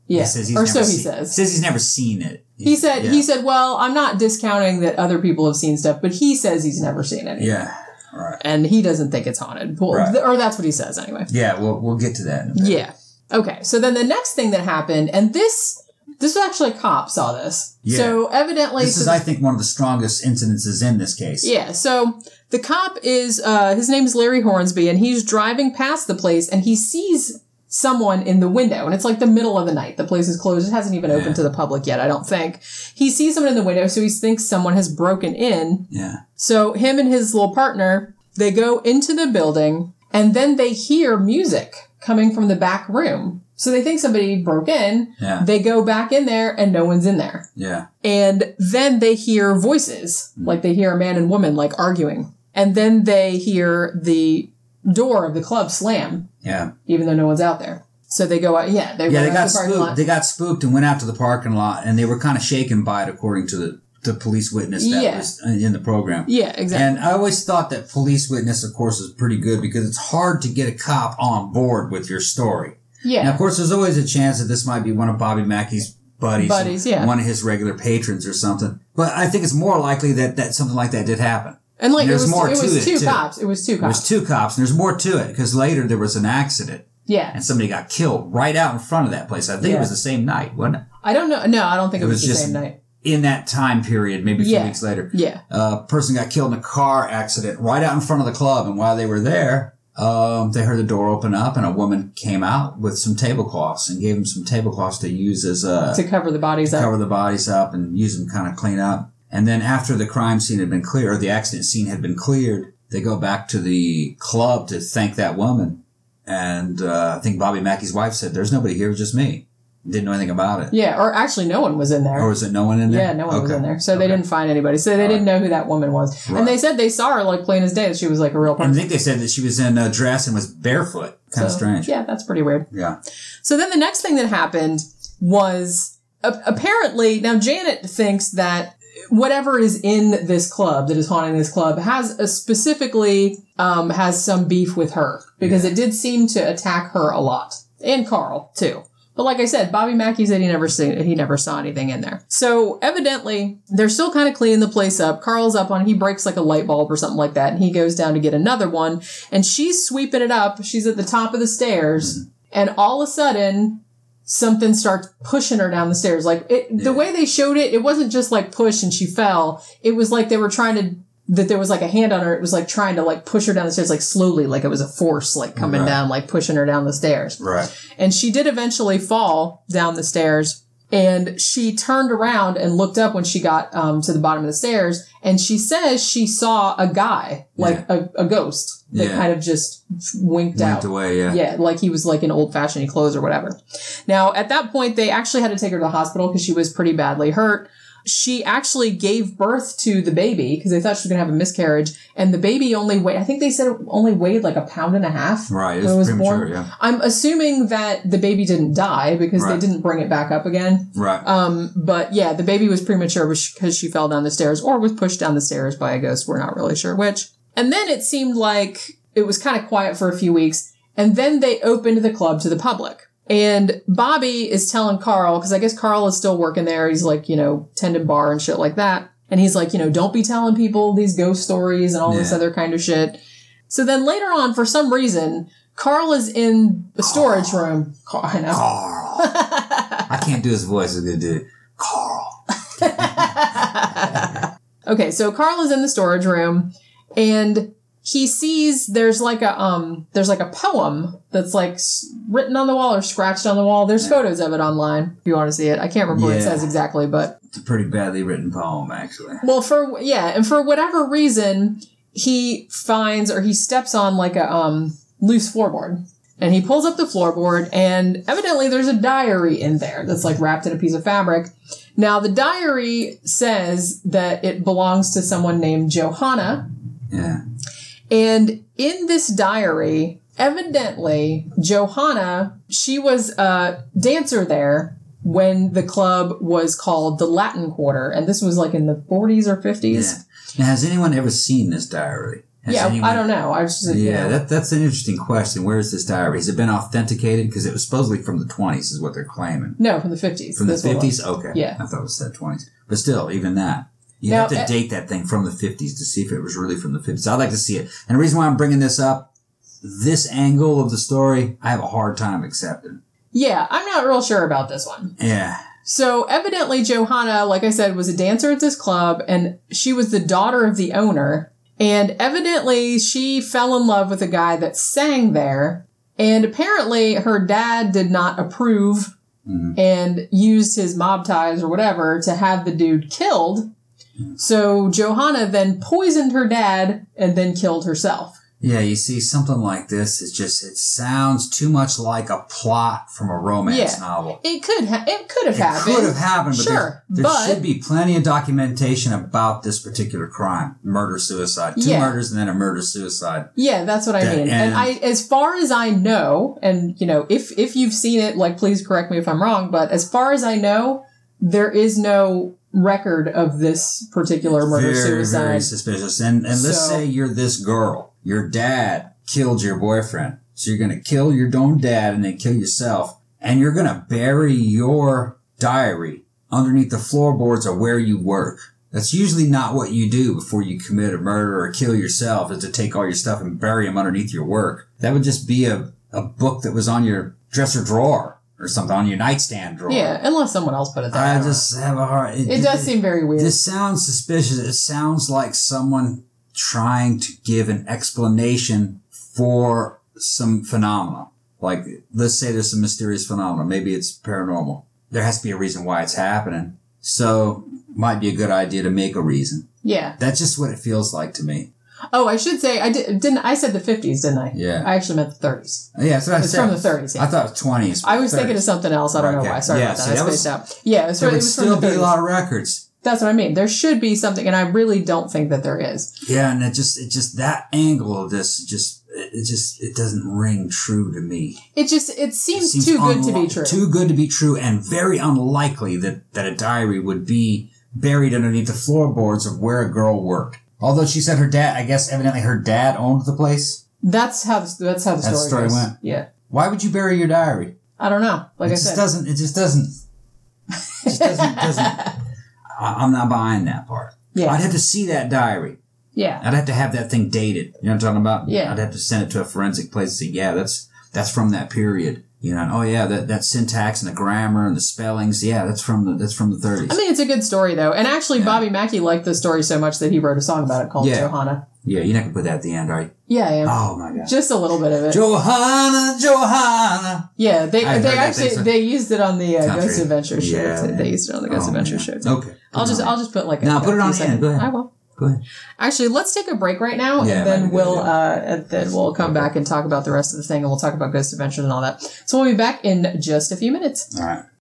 Yeah. He says he's or never so he seen, says. Says he's never seen it. He said, yeah. he said, well, I'm not discounting that other people have seen stuff, but he says he's never seen anything. Yeah. Right. And he doesn't think it's haunted. Well, Right. or that's what he says anyway. Yeah, we'll, we'll get to that in a bit. Yeah. Okay. So then the next thing that happened, and this, this was actually a cop saw this. Yeah. So evidently. This is, so, I think, one of the strongest incidences in this case. Yeah. So the cop is, uh, his name is Larry Hornsby, and he's driving past the place and he sees someone in the window, and it's like the middle of the night. The place is closed. It hasn't even opened Yeah. to the public yet, I don't think. He sees someone in the window, so he thinks someone has broken in. Yeah. So him and his little partner, they go into the building, and then they hear music coming from the back room. So they think somebody broke in. Yeah. They go back in there, and no one's in there. Yeah. And then they hear voices, like they hear a man and woman like arguing. And then they hear the door of the club slam. Yeah. Even though no one's out there. So they go out, yeah. They Yeah, run they out got to the parking spooked. lot. They got spooked and went out to the parking lot, and they were kind of shaken by it, according to the, the police witness that Yeah. was in the program. Yeah, exactly. And I always thought that police witness, of course, is pretty good because it's hard to get a cop on board with your story. yeah. Now, of course, there's always a chance that this might be one of Bobby Mackey's buddies, Buddies, yeah. one of his regular patrons or something. But I think it's more likely that, that something like that did happen. and like, it there's was, more it to was it, two too. cops. It was two cops. There's two cops, and there's more to it because later there was an accident. Yeah. And somebody got killed right out in front of that place. I think Yeah. it was the same night, wasn't it? I don't know. No, I don't think it, It was, was the just same night. in that time period, maybe a few Yeah. weeks later. Yeah. A person got killed in a car accident right out in front of the club. And while they were there, um, they heard the door open up and a woman came out with some tablecloths and gave them some tablecloths to use as a, To cover the bodies up. cover the bodies up and use them kind of clean up. And then after the crime scene had been cleared, or the accident scene had been cleared, they go back to the club to thank that woman. And uh, I think Bobby Mackey's wife said, there's nobody here, it was just me. Didn't know anything about it. Yeah, or actually no one was in there. Or was it no one in there? Yeah, no one was Okay. in there. So they Okay. didn't find anybody. So they All didn't know who that woman was. Right. And they said they saw her like plain as day, that she was like a real And I person. think they said that she was in a dress and was barefoot. Kind of So, strange. Yeah, that's pretty weird. Yeah. So then the next thing that happened was uh, apparently, now Janet thinks that whatever is in this club that is haunting this club has a specifically um, has some beef with her because Yeah. it did seem to attack her a lot, and Carl too. But like I said, Bobby Mackey said he never seen, he never saw anything in there. So evidently they're still kind of cleaning the place up. Carl's up on, he breaks like a light bulb or something like that, and he goes down to get another one, and she's sweeping it up. She's at the top of the stairs, Mm-hmm. and all of a sudden something starts pushing her down the stairs. Like it, Yeah. the way they showed it, it wasn't just like push and she fell. It was like they were trying to, that there was like a hand on her. It was like trying to like push her down the stairs, like slowly, like it was a force, like coming Right. down, like pushing her down the stairs. Right. And she did eventually fall down the stairs. And she turned around and looked up when she got um, to the bottom of the stairs. And she says she saw a guy, like a, a ghost, that Yeah. kind of just winked Went out. away, yeah. Yeah, like he was like in old fashioned clothes or whatever. Now, at that point, they actually had to take her to the hospital because she was pretty badly hurt. She actually gave birth to the baby because they thought she was going to have a miscarriage. And the baby only weighed, I think they said it only weighed like a pound and a half. Right, when it's it was premature, born. yeah. I'm assuming that the baby didn't die because Right. they didn't bring it back up again. Right. Um, but yeah, the baby was premature because she fell down the stairs or was pushed down the stairs by a ghost. We're not really sure which. And then it seemed like it was kind of quiet for a few weeks. And then they opened the club to the public. And Bobby is telling Carl, because I guess Carl is still working there. He's like, you know, tending bar and shit like that. And he's like, you know, don't be telling people these ghost stories and all this Yeah. other kind of shit. So then later on, for some reason, Carl is in the storage room. Carl, I know. Carl. I can't do his voice as good as do. Carl. Okay, so Carl is in the storage room and he sees there's like a um there's like a poem that's like s- written on the wall or scratched on the wall. There's Yeah. photos of it online if you want to see it. I can't remember what it Yeah. says exactly, but It's a pretty badly written poem, actually. well, for yeah, and for whatever reason, he finds or he steps on like a um loose floorboard. And he pulls up the floorboard, and evidently there's a diary in there that's like wrapped in a piece of fabric. Now, the diary says that it belongs to someone named Johanna. Yeah. And in this diary, evidently, Johanna, she was a dancer there when the club was called the Latin Quarter. And this was like in the forties or fifties. Yeah. Now, has anyone ever seen this diary? Has yeah, anyone- I don't know. I was just, you Yeah, know. that, that's an interesting question. Where is this diary? Has it been authenticated? Because it was supposedly from the twenties, is what they're claiming. No, from the fifties. From the This one was. fifties? Okay. Yeah. I thought it said twenties. But still, even that. You Now, have to uh, date that thing from the fifties to see if it was really from the fifties. I'd like to see it. And the reason why I'm bringing this up, this angle of the story, I have a hard time accepting. Yeah, I'm not real sure about this one. Yeah. So evidently Johanna, like I said, was a dancer at this club, and she was the daughter of the owner. And evidently she fell in love with a guy that sang there. And apparently her dad did not approve mm-hmm. and used his mob ties or whatever to have the dude killed. So Johanna then poisoned her dad and then killed herself. Yeah, you see, something like this is just, it sounds too much like a plot from a romance yeah. novel. It could ha- it could have it happened. It could have happened, but sure, there, there but, should be plenty of documentation about this particular crime. Murder-suicide. Two yeah. murders and then a murder-suicide. Yeah, that's what I that, mean. And, and I, as far as I know, and, you know, if, if you've seen it, like, please correct me if I'm wrong, but as far as I know, there is no record of this particular murder-suicide. Very, very suspicious. And, and let's So- say you're this girl. Your dad killed your boyfriend. So you're going to kill your own dad and then kill yourself. And you're going to bury your diary underneath the floorboards of where you work. That's usually not what you do before you commit a murder or kill yourself, is to take all your stuff and bury them underneath your work. That would just be a, a book that was on your dresser drawer or something, on your nightstand drawer. Yeah, unless someone else put it there. I just have a hard... It, it does seem very weird. This sounds suspicious. It sounds like someone trying to give an explanation for some phenomena. Like, let's say there's some mysterious phenomena. Maybe it's paranormal. There has to be a reason why it's happening. So, might be a good idea to make a reason. Yeah. That's just what it feels like to me. Oh, I should say, I did, didn't, I said the fifties, didn't I? Yeah. I actually meant the thirties. Yeah, that's what I It's said. from the thirties, yeah. I thought it was twenties. I was thirties. thinking of something else. I don't know Okay. why. Sorry Yeah, about that. see, I that spaced was- out. Yeah, it was, There it would was from still the be a thirties. lot of records. That's what I mean. There should be something, and I really don't think that there is. Yeah, and it just, it just, that angle of this just, it just, it doesn't ring true to me. It just, it seems, It seems too good to be unli- true. Too good to be true, and very unlikely that, that a diary would be buried underneath the floorboards of where a girl worked. Although she said her dad, I guess evidently her dad owned the place. That's how, the, that's how the That story, story goes. went. Yeah. Why would you bury your diary? I don't know. Like it I just said. doesn't, it just doesn't, it just doesn't, doesn't, I, I'm not buying that part. Yeah. I'd have to see that diary. Yeah. I'd have to have that thing dated. You know what I'm talking about? Yeah. I'd have to send it to a forensic place and say, yeah, that's, that's from that period. You know, and, oh yeah, that, that syntax and the grammar and the spellings, yeah, that's from the, that's from the thirties. I mean, it's a good story, though. And actually, Yeah. Bobby Mackey liked the story so much that he wrote a song about it called Yeah. Johanna. Yeah, you're not going to put that at the end, are you? Yeah, I am. Oh my God. Just a little bit of it. Johanna, Johanna. Yeah, they I heard they that actually thing, so- they used it on the uh, Country. Ghost Adventure show. Yeah, too. man. They used it on the Ghost Oh, Adventure man. show. Too. Okay. I'll Put it just on I'll there. just put like a, No, put it a on few the end. seconds. Go ahead. I will. Go ahead. Actually, let's take a break right now, Yeah, and then might be we'll good, yeah. uh, and then we'll come back and talk about the rest of the thing, and we'll talk about Ghost Adventures and all that. So we'll be back in just a few minutes. All right.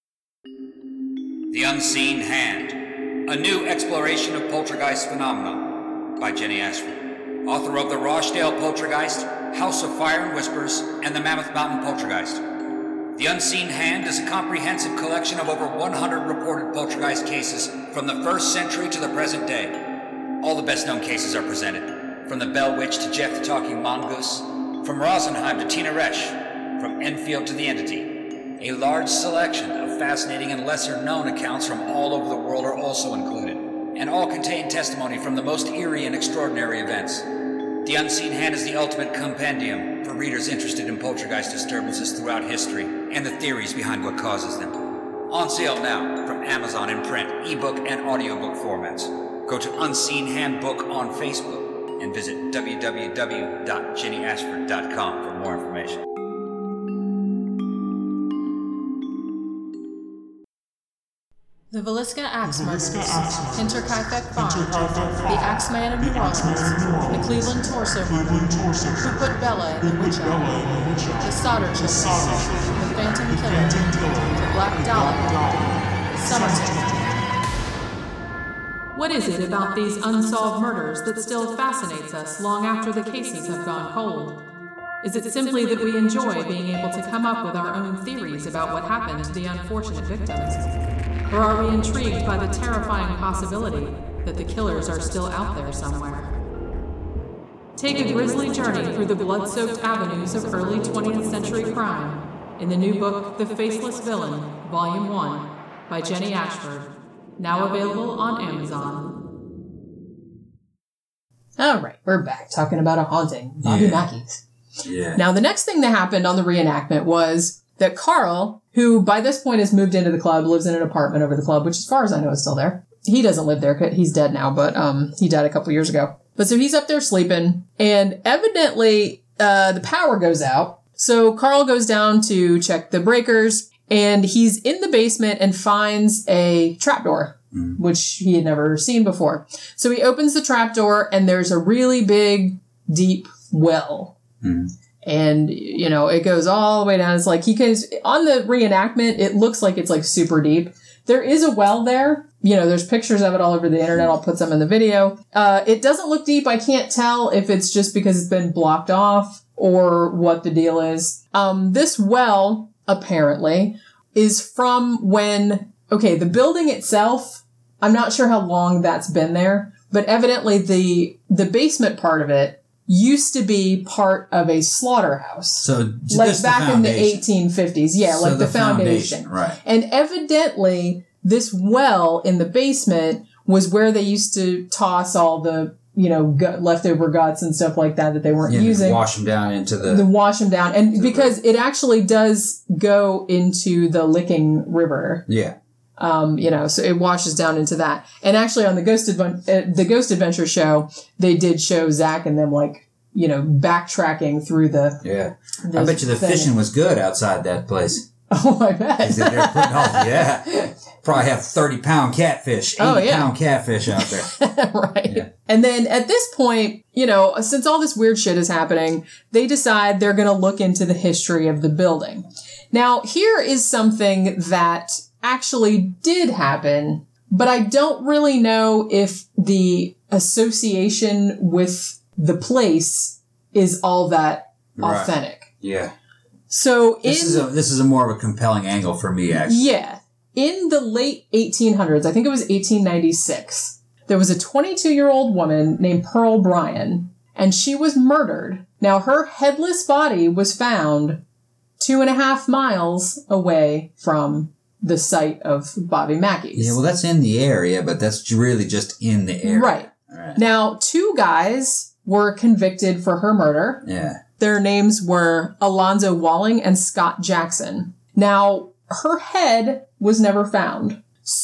The Unseen Hand, a new exploration of poltergeist phenomena by Jenny Ashford, author of The Rochdale Poltergeist, House of Fire and Whispers, and The Mammoth Mountain Poltergeist. The Unseen Hand is a comprehensive collection of over one hundred reported poltergeist cases from the first century to the present day. All the best-known cases are presented, from the Bell Witch to Jeff the Talking Mongoose, from Rosenheim to Tina Resch, from Enfield to the Entity. A large selection of fascinating and lesser-known accounts from all over the world are also included, and all contain testimony from the most eerie and extraordinary events. The Unseen Hand is the ultimate compendium for readers interested in poltergeist disturbances throughout history and the theories behind what causes them. On sale now from Amazon in print, ebook, and audiobook formats. Go to Unseen Handbook on Facebook and visit w w w dot jenny ashford dot com for more information. The Villisca Axe Murders, Hinterkaifeck Farm, the Axeman of New Orleans, the Cleveland Torso Murder, Who Put Bella in the Witch Oven, the Stoddard Children, the Phantom Killer, the Black Dollar, Somerton. What is it about these unsolved murders that still fascinates us long after the cases have gone cold? Is it simply that we enjoy being able to come up with our own theories about what happened to the unfortunate victims? Or are we intrigued by the terrifying possibility that the killers are still out there somewhere? Take a grisly journey through the blood-soaked avenues of early twentieth century crime in the new book, The Faceless Villain, Volume one, by Jenny Ashford, now available on Amazon. All right, we're back talking about a haunting, Bobby Yeah. Mackey's. Yeah. Now, the next thing that happened on the reenactment was that Carl, who by this point has moved into the club, lives in an apartment over the club, which as far as I know is still there. He doesn't live there. He's dead now, but um, he died a couple years ago. But so he's up there sleeping, and evidently uh, the power goes out. So Carl goes down to check the breakers, and he's in the basement and finds a trapdoor, mm. which he had never seen before. So he opens the trapdoor, and there's a really big, deep well. Mm. And, you know, it goes all the way down. It's like he can, on the reenactment, it looks like it's like super deep. There is a well there. You know, there's pictures of it all over the internet. I'll put some in the video. Uh, it doesn't look deep. I can't tell if it's just because it's been blocked off or what the deal is. Um, this well, apparently, is from when, okay, the building itself, I'm not sure how long that's been there, but evidently the, the basement part of it used to be part of a slaughterhouse. So like back in the eighteen fifties. Yeah, so like the, the foundation. foundation. Right. And evidently this well in the basement was where they used to toss all the, you know, gut, leftover guts and stuff like that that they weren't yeah, using. Wash them down into the... The wash them down. And because it actually does go into the Licking River. Yeah. Um, you know, so it washes down into that. And actually on the Ghost Adven- uh, the Ghost Adventure show, they did show Zach and them like, you know, backtracking through the... Yeah. I bet you the thing. Fishing was good outside that place. Oh, I bet. They're putting all, yeah. Probably have thirty pound catfish, eighty oh, yeah. pound catfish out there. Right. Yeah. And then at this point, you know, since all this weird shit is happening, they decide they're going to look into the history of the building. Now, here is something that actually did happen, but I don't really know if the association with the place is all that authentic. Right. Yeah. So this in, is a, this is a more of a compelling angle for me, actually. Yeah. In the late eighteen hundreds, I think it was eighteen ninety-six, there was a twenty-two-year-old woman named Pearl Bryan, and she was murdered. Now, her headless body was found two and a half miles away from the site of Bobby Mackey's. Yeah, well, that's in the area, but that's really just in the area. Right. right. Now, two guys were convicted for her murder. Yeah. Their names were Alonzo Walling and Scott Jackson. Now, her head was never found.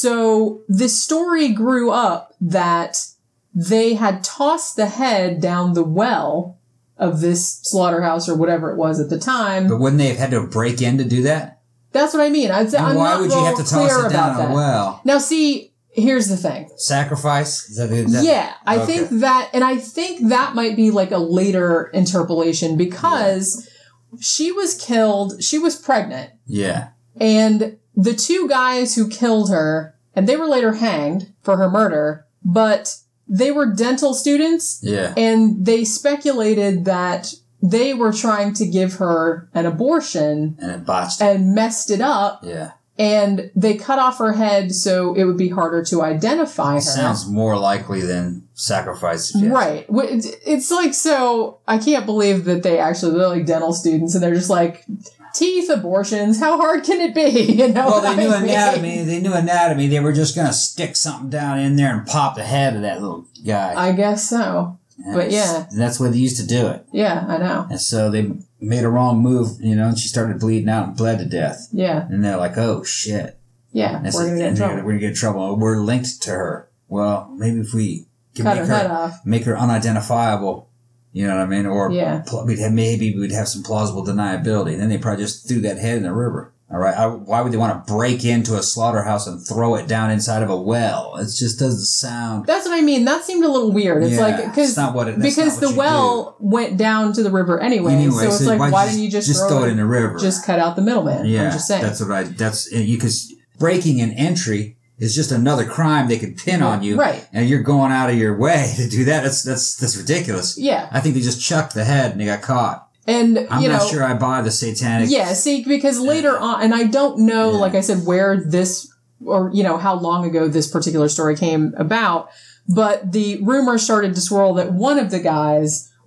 So this story grew up that they had tossed the head down the well of this slaughterhouse or whatever it was at the time. But wouldn't they have had to break in to do that? That's what I mean. I'd, I'm why not would you have to toss it down that. a well? Now, see, here's the thing. Sacrifice? Is that, is that, yeah, I okay. think that, and I think that might be like a later interpolation because yeah. she was killed, she was pregnant. Yeah. And the two guys who killed her, and they were later hanged for her murder, but they were dental students. Yeah. And they speculated that they were trying to give her an abortion. And it botched. And messed it up. Yeah. And they cut off her head so it would be harder to identify her. Sounds more likely than sacrifice. Yes. Right. It's like, so I can't believe that they actually, they're like dental students and they're just like, teeth abortions, how hard can it be? You know. Well, they knew I mean? anatomy. They knew anatomy. They were just going to stick something down in there and pop the head of that little guy. I guess so. And but yeah. That's the way they used to do it. Yeah, I know. And so they made a wrong move, you know, and she started bleeding out and bled to death. Yeah. And they're like, oh, shit. Yeah, we're going to get in trouble. We're going to get in trouble. We're linked to her. Well, maybe if we can Cut make her, her, head off. make her unidentifiable, you know what I mean? Or yeah. pl- we'd have, maybe we'd have some plausible deniability. And then they probably just threw that head in the river. All right. I, why would they want to break into a slaughterhouse and throw it down inside of a well? It just doesn't sound. That's what I mean. That seemed a little weird. It's yeah, like because because the well do. went down to the river anyway. anyway so it's so like, why, why didn't you just, just throw, throw it in the river? Just cut out the middleman. Yeah, I'm just saying. That's what I. That's you because breaking an entry is just another crime they could pin on you. Right. And you're going out of your way to do that. That's that's that's ridiculous. Yeah. I think they just chucked the head and they got caught. And, I'm you not know, sure I buy the satanic. Yeah, see, because later on, and I don't know, yeah. like I said, where this, or, you know, how long ago this particular story came about, but the rumor started to swirl that one of the guys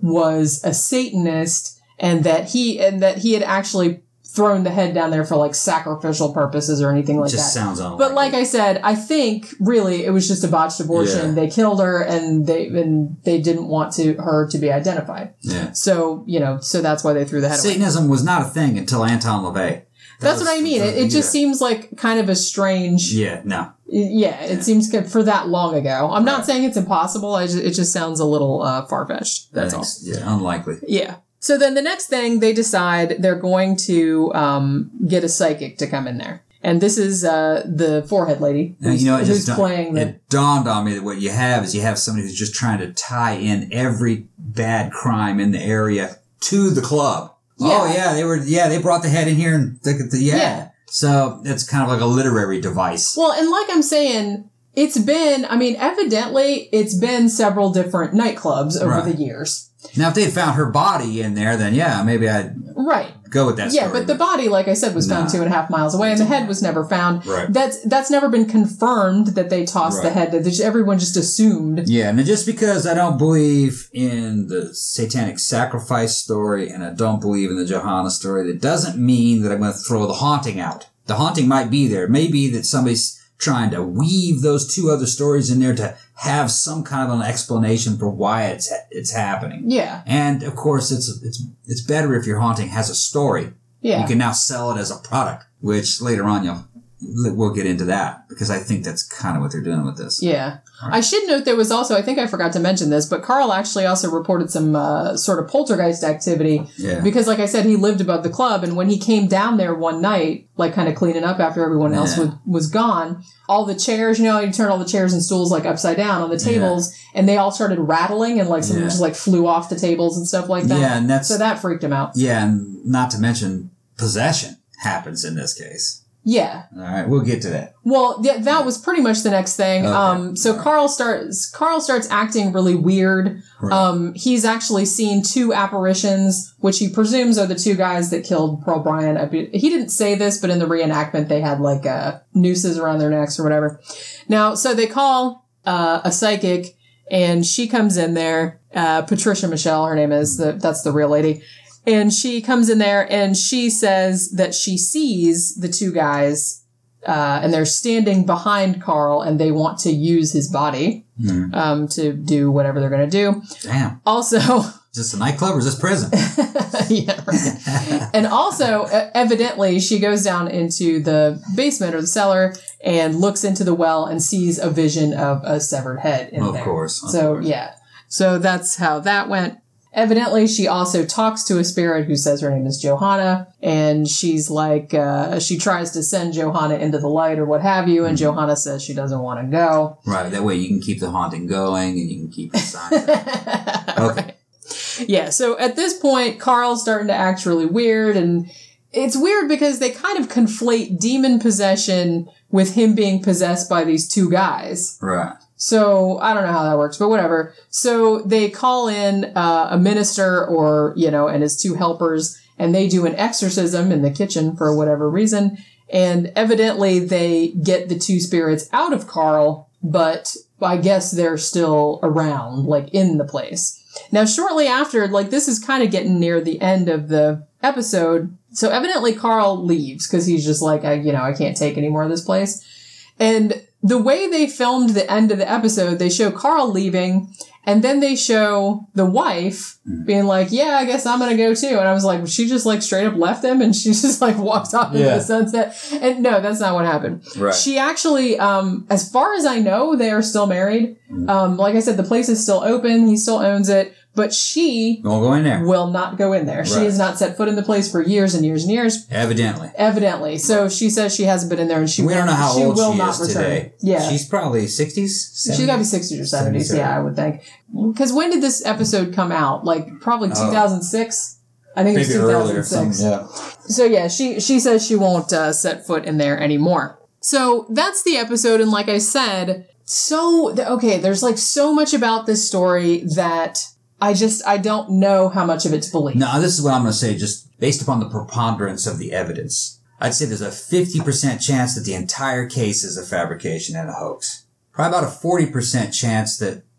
was a Satanist and that he and that he had actually thrown the head down there for like sacrificial purposes or anything like Just that. sounds unlikely. But like I said, I think really it was just a botched abortion. Yeah. They killed her and they and they didn't want to her to be identified. Yeah. So, you know, so that's why they threw the head away. Satanism was not a thing until Anton LaVey. That's what I mean. It, it just seems like kind of a strange. Yeah, no. Yeah, it Yeah. seems good for that long ago. I'm not Right. saying it's impossible. I just, it just sounds a little uh, far fetched. That's all. Yeah, unlikely. Yeah. So then the next thing they decide they're going to um, get a psychic to come in there. And this is uh, the forehead lady Now, who's, you know, it who's just da- playing the... it dawned on me that what you have is you have somebody who's just trying to tie in every bad crime in the area to the club. Yeah. Oh yeah, they were. Yeah, they brought the head in here and the, the yeah. Yeah. So it's kind of like a literary device. Well, and like I'm saying, it's been, I mean, evidently it's been several different nightclubs over Right. the years. Now, if they had found her body in there, then yeah, maybe I'd Right. go with that Yeah, story. but the body, like I said, was found Nah. two and a half miles away, and the head was never found. Right. That's that's never been confirmed that they tossed the Right. head. That just, everyone just assumed. Yeah, and just because I don't believe in the satanic sacrifice story and I don't believe in the Johanna story, that doesn't mean that I'm going to throw the haunting out. The haunting might be there. It may be that somebody's trying to weave those two other stories in there to have some kind of an explanation for why it's it's happening. Yeah, And of course, it's it's it's better if your haunting has a story. yeah. You can now sell it as a product, which later on you'll we'll get into that because I think that's kind of what they're doing with this. Yeah. I should note there was also, I think I forgot to mention this, but Carl actually also reported some uh, sort of poltergeist activity Yeah. because, like I said, he lived above the club. And when he came down there one night, like kind of cleaning up after everyone else Yeah. was, was gone, all the chairs, you know, you turn all the chairs and stools like upside down on the tables and they all started rattling and like some Yeah. just like flew off the tables and stuff like that. Yeah, and that's So that freaked him out. yeah, and not to mention possession happens in this case. Yeah. All right, we'll get to that. Well, yeah, that was pretty much the next thing. Okay. Um, so Carl starts Carl starts acting really weird. Right. Um, he's actually seen two apparitions, which he presumes are the two guys that killed Pearl Bryan. He didn't say this, but in the reenactment, they had like uh, nooses around their necks or whatever. Now, so they call uh, a psychic, and she comes in there. Uh, Patricia Michelle, her name is. The, that's the real lady. And she comes in there and she says that she sees the two guys, uh, and they're standing behind Carl and they want to use his body, Mm. um, to do whatever they're going to do. Damn. Also, Is this a nightclub or is this prison? yeah, right. And also, uh, evidently, she goes down into the basement or the cellar and looks into the well and sees a vision of a severed head in Of there. course, of So, course. yeah. So that's how that went. Evidently, she also talks to a spirit who says her name is Johanna, and she's like, uh, she tries to send Johanna into the light or what have you, and Johanna says she doesn't want to go. Right, that way you can keep the haunting going and you can keep the signs. Okay. Yeah, so at this point, Carl's starting to act really weird, and it's weird because they kind of conflate demon possession with him being possessed by these two guys. Right. So I don't know how that works, but whatever. So they call in uh, a minister or, you know, and his two helpers, and they do an exorcism in the kitchen for whatever reason. And evidently they get the two spirits out of Carl, but I guess they're still around, like in the place. Now, shortly after, like this is kind of getting near the end of the episode. So evidently Carl leaves because he's just like, I, you know, I can't take any more of this place. And the way they filmed the end of the episode, they show Carl leaving, and then they show the wife being like, yeah, I guess I'm going to go too. And I was like, she just like straight up left him and she just like walked off into Yeah. the sunset. And no, that's not what happened. Right. She actually, um, as far as I know, they are still married. Um, like I said, the place is still open. He still owns it. But she Won't go in there. will not go in there. She Right. has not set foot in the place for years and years and years. Evidently. Evidently. So she says she hasn't been in there and she We don't know how she old will she not is return. today. Yeah. She's probably sixties? She's got to be sixties or seventies. seventy-seven. Yeah, I would think. Because when did this episode come out? Like probably two thousand six? I think it was Maybe two earlier. thousand six. Some, yeah. So yeah, she, she says she won't uh, set foot in there anymore. So that's the episode. And like I said, so, okay, there's like so much about this story that I just, I don't know how much of it to believe. Now, this is what I'm going to say, just based upon the preponderance of the evidence. I'd say there's a fifty percent chance that the entire case is a fabrication and a hoax. Probably about a forty percent chance that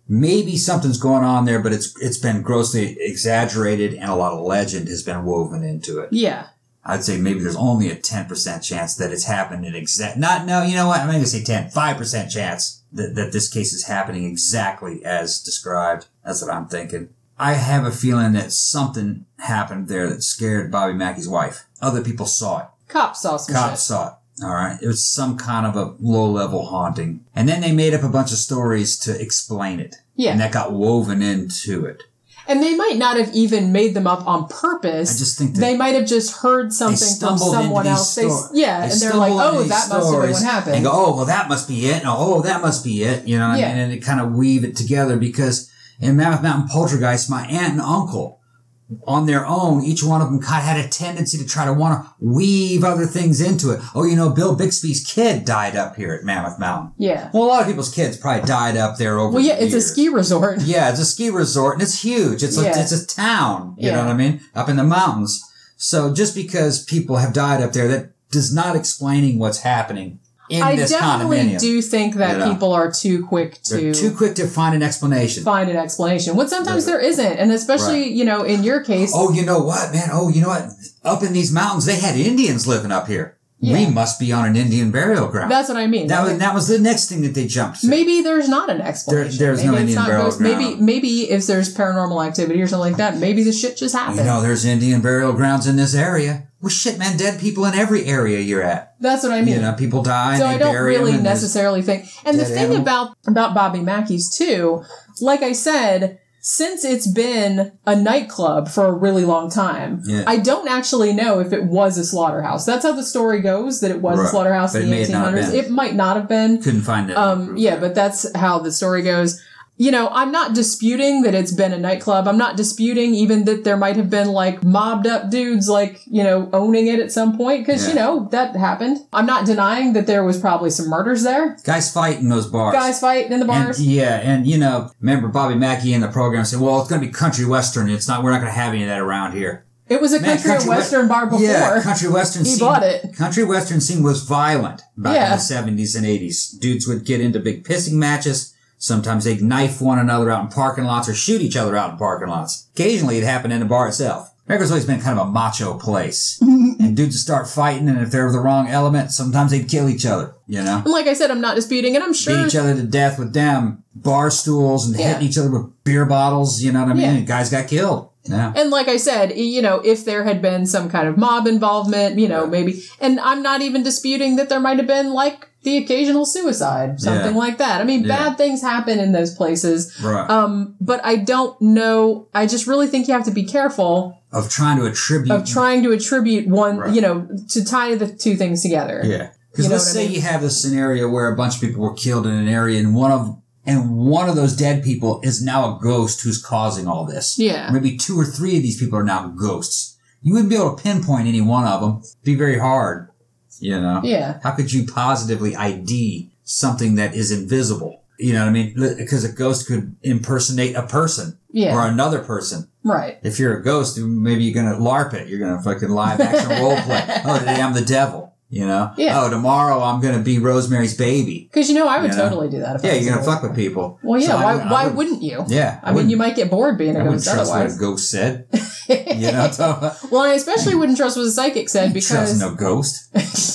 maybe something's going on there, but it's it's been grossly exaggerated and a lot of legend has been woven into it. Yeah. I'd say maybe there's only a ten percent chance that it's happened in exact, not, no, you know what? I'm not going to say ten, five percent chance that, that this case is happening exactly as described. That's what I'm thinking. I have a feeling that something happened there that scared Bobby Mackey's wife. Other people saw it. Cops saw some Cops shit. saw it. All right. It was some kind of a low-level haunting. And then they made up a bunch of stories to explain it. Yeah. And that got woven into it. And they might not have even made them up on purpose. I just think that they might have just heard something from stumbled someone into else. these They, sto- yeah, they and they're like, stumble "Oh, into these that must have been what stories happened." And go, "Oh, well, that must be it." Oh, that must be it. You know what Yeah. I mean? And it kind of weave it together because in Mammoth Mountain Poltergeist, my aunt and uncle, on their own, each one of them kind of had a tendency to try to want to weave other things into it. Oh, you know, Bill Bixby's kid died up here at Mammoth Mountain. Yeah. Well, a lot of people's kids probably died up there over Well, yeah, the it's a years. ski resort. Yeah, it's a ski resort and it's huge. It's like, Yeah. it's a town. You Yeah. know what I mean? Up in the mountains. So just because people have died up there, that does not explaining what's happening in I this definitely condominium. do think that You know. people are too quick to They're too quick to find an explanation. find an explanation. When sometimes there isn't, and especially Right. you know in your case, Oh, you know what, man? Oh, you know what? Up in these mountains, they had Indians living up here. Yeah. We must be on an Indian burial ground. that's what I mean. that was that was the next thing that they jumped to. Maybe there's not an explanation. There- there's maybe no it's Indian not burial ghost. Maybe ground. maybe if there's paranormal activity or something like that, maybe the shit just happened. You know, there's Indian burial grounds in this area. Well, shit, man, dead people in every area you're at. That's what I mean. You know, people die. So and I they don't bury really them and there's- necessarily think. And the dead thing animal. about about Bobby Mackey's too, like I said, since it's been a nightclub for a really long time, Yeah. I don't actually know if it was a slaughterhouse. That's how the story goes, that it was a Right. slaughterhouse But in it the may not have eighteen hundreds. been. It might not have been. Couldn't find it. Um, yeah, but that's how the story goes. You know, I'm not disputing that it's been a nightclub. I'm not disputing even that there might have been like mobbed up dudes like, you know, owning it at some point because, Yeah. you know, that happened. I'm not denying that there was probably some murders there. Guys fight in those bars. Guys fighting in the bars. And, yeah, and you know, remember Bobby Mackey in the program said, "Well, it's going to be country western. It's not. We're not going to have any of that around here." It was a Man, country, and we- western bar before. Yeah, country western He scene. bought it. Country western scene was violent back in Yeah. the seventies and eighties. Dudes would get into big pissing matches. Sometimes they'd knife one another out in parking lots or shoot each other out in parking lots. Occasionally it happened in the bar itself. America's always been kind of a macho place. And dudes would start fighting, and if they're the wrong element, sometimes they'd kill each other, you know? And like I said, I'm not disputing, and I'm sure. Beat each other to death with them bar stools and Yeah. hitting each other with beer bottles, you know what I mean? Yeah. And guys got killed. Yeah. And like I said, you know, if there had been some kind of mob involvement, you know, Yeah. maybe, and I'm not even disputing that there might have been like the occasional suicide, something Yeah. like that. I mean, Yeah. bad things happen in those places. Right. Um, but I don't know. I just really think you have to be careful Of trying to attribute. of trying to attribute one, Right. you know, to tie the two things together. Yeah. Because You know let's what I say mean? you have a scenario where a bunch of people were killed in an area and one of and one of those dead people is now a ghost who's causing all this. Yeah. Maybe two or three of these people are now ghosts. You wouldn't be able to pinpoint any one of them. It'd be very hard. You know? Yeah. How could you positively I D something that is invisible? You know what I mean? Because a ghost could impersonate a person. Yeah. Or another person. Right. If you're a ghost, maybe you're going to LARP it. You're going to fucking live action role play. Oh, today I'm the devil. You know? Yeah. Oh, tomorrow I'm going to be Rosemary's baby. Because, you know, I would You know? totally do that. If I Yeah, was you're going to a- fuck with people. Well, yeah. So I why would- I why would- wouldn't you? Yeah. I, mean, you might get bored being a I wouldn't ghost trust what otherwise. a ghost said. You know what I'm talking about? Well, I especially wouldn't trust what a psychic said Trust because no ghost.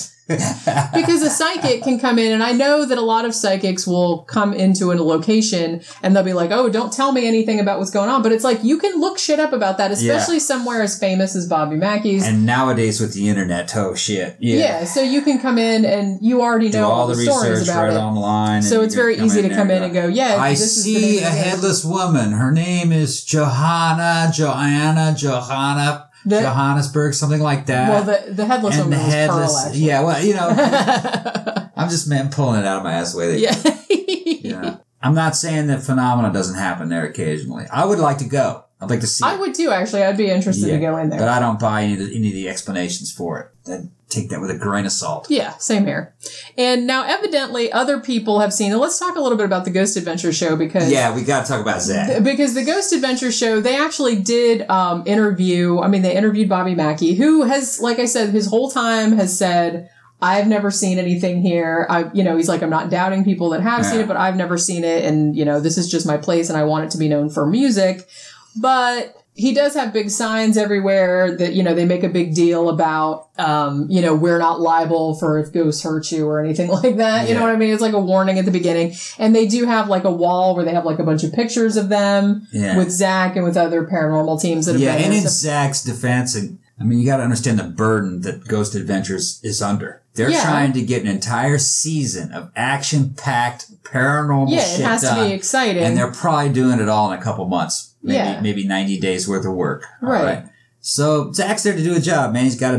because a psychic can come in, and I know that a lot of psychics will come into a location and they'll be like, "Oh, don't tell me anything about what's going on." But it's like you can look shit up about that, especially somewhere as famous as Bobby Mackey's. And nowadays with the internet, oh shit. Yeah. Yeah, so you can come in and you already Do know all the stories research about right it. online. So and it's you very can easy to there come in and go, "Yeah, I this is the see name a of the game." headless woman. Her name is Johanna, Joanna, Johanna, The- Johannesburg, something like that. Well, the the headless and woman the was headless, Pearl, actually. yeah, well, you know, I'm just man pulling it out of my ass the way they, Yeah. you know. I'm not saying that phenomena doesn't happen there occasionally. I would like to go. I'd like to see I it. would too, actually. I'd be interested Yeah, to go in there. But I don't buy any of the, any of the explanations for it. I'd take that with a grain of salt. Yeah, same here. And now, evidently, other people have seen. And let's talk a little bit about the Ghost Adventure Show because Yeah, we got to talk about Zach. because the Ghost Adventure Show, they actually did um, interview. I mean, they interviewed Bobby Mackey, who has, like I said, his whole time has said, I've never seen anything here. I, you know, he's like, I'm not doubting people that have Yeah. seen it, but I've never seen it. And, you know, this is just my place and I want it to be known for music. But he does have big signs everywhere that, you know, they make a big deal about, um, you know, we're not liable for if ghosts hurt you or anything like that. You know Yeah. what I mean? It's like a warning at the beginning. And they do have like a wall where they have like a bunch of pictures of them Yeah. with Zach and with other paranormal teams that have Yeah, been and there. in So- Zach's defense, and I mean, you got to understand the burden that Ghost Adventures is under. They're Yeah. trying to get an entire season of action-packed paranormal yeah, shit it has done, to be exciting. and they're probably doing it all in a couple months, maybe Yeah. maybe ninety days worth of work. all Right. So Zach's there to do a job, man. He's got to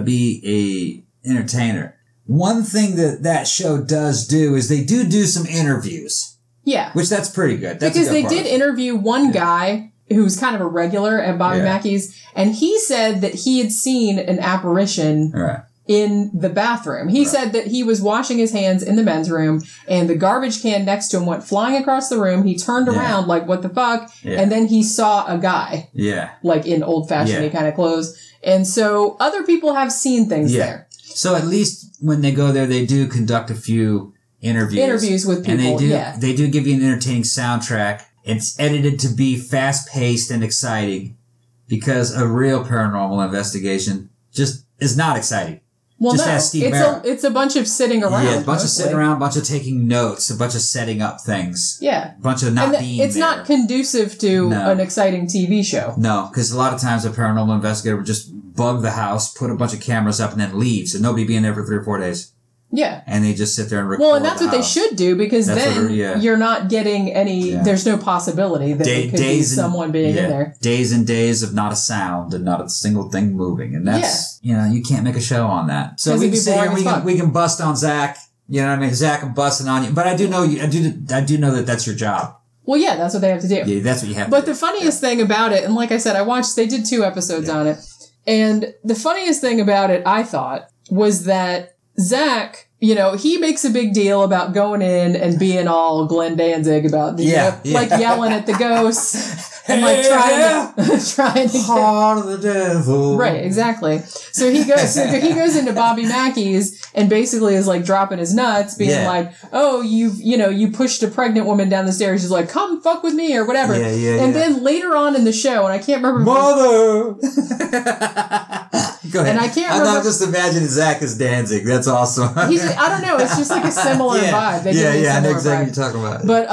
be a entertainer. One thing that that show does do is they do do some interviews, yeah. which that's pretty good. That's a Because good they part. did interview one guy who's kind of a regular at Bobby Yeah. Mackey's, and he said that he had seen an apparition All right. in the bathroom. He said that he was washing his hands in the men's room, and the garbage can next to him went flying across the room. He turned Yeah. around like, what the fuck? Yeah. And then he saw a guy, Yeah. like in old-fashioned Yeah. kind of clothes. And so other people have seen things Yeah. there. So at least when they go there, they do conduct a few interviews. Interviews with And they people, do, yeah. they do give you an entertaining soundtrack. It's edited to be fast-paced and exciting because a real paranormal investigation just is not exciting. Well, Just no, ask Steve it's Barrett. a, it's a bunch of sitting around. Yeah, a bunch of mostly. sitting around, a bunch of taking notes, a bunch of setting up things. Yeah. A bunch of not and the- being it's there. not conducive to No. an exciting T V show. No, because a lot of times a paranormal investigator would just bug the house, put a bunch of cameras up, and then leave. So nobody be in there for three or four days. Yeah. And they just sit there and record Well, and that's the what they house. should do because That's then what- yeah. you're not getting any. Yeah. There's no possibility that Day- it could be days and- someone being yeah, in there. Days and days of not a sound and not a single thing moving. And that's, you know, you can't make a show on that. So 'Cause we it'd can be sit here boring and we as can, fuck. we can bust on Zach. You know what I mean? Zach, I'm busting on you. But I do know you, I do, I do know that that's your job. Well, yeah, that's what they have to do. Yeah, that's what you have But to the funniest thing about it, and like I said, I watched, they did two episodes on it. And the funniest thing about it, I thought, was that Zach, you know, he makes a big deal about going in and being all Glenn Danzig about, you Yeah, know, yeah. like yelling at the ghosts and like Hey, trying to, trying to get, Heart of the devil. right, exactly. So he goes, so he goes into Bobby Mackey's and basically is like dropping his nuts, being Yeah. like, "Oh, you, you know, you pushed a pregnant woman down the stairs." She's like, "Come fuck with me" or whatever. Yeah, yeah, and yeah. then later on in the show, and I can't remember. if it was- Mother! Go ahead. And I can't I'm remember- not just imagining Zach as Danzig. That's awesome. He's, I don't know. It's just like a similar yeah. vibe. They give yeah, me a yeah, I know similar exactly vibe. what you're talking about. But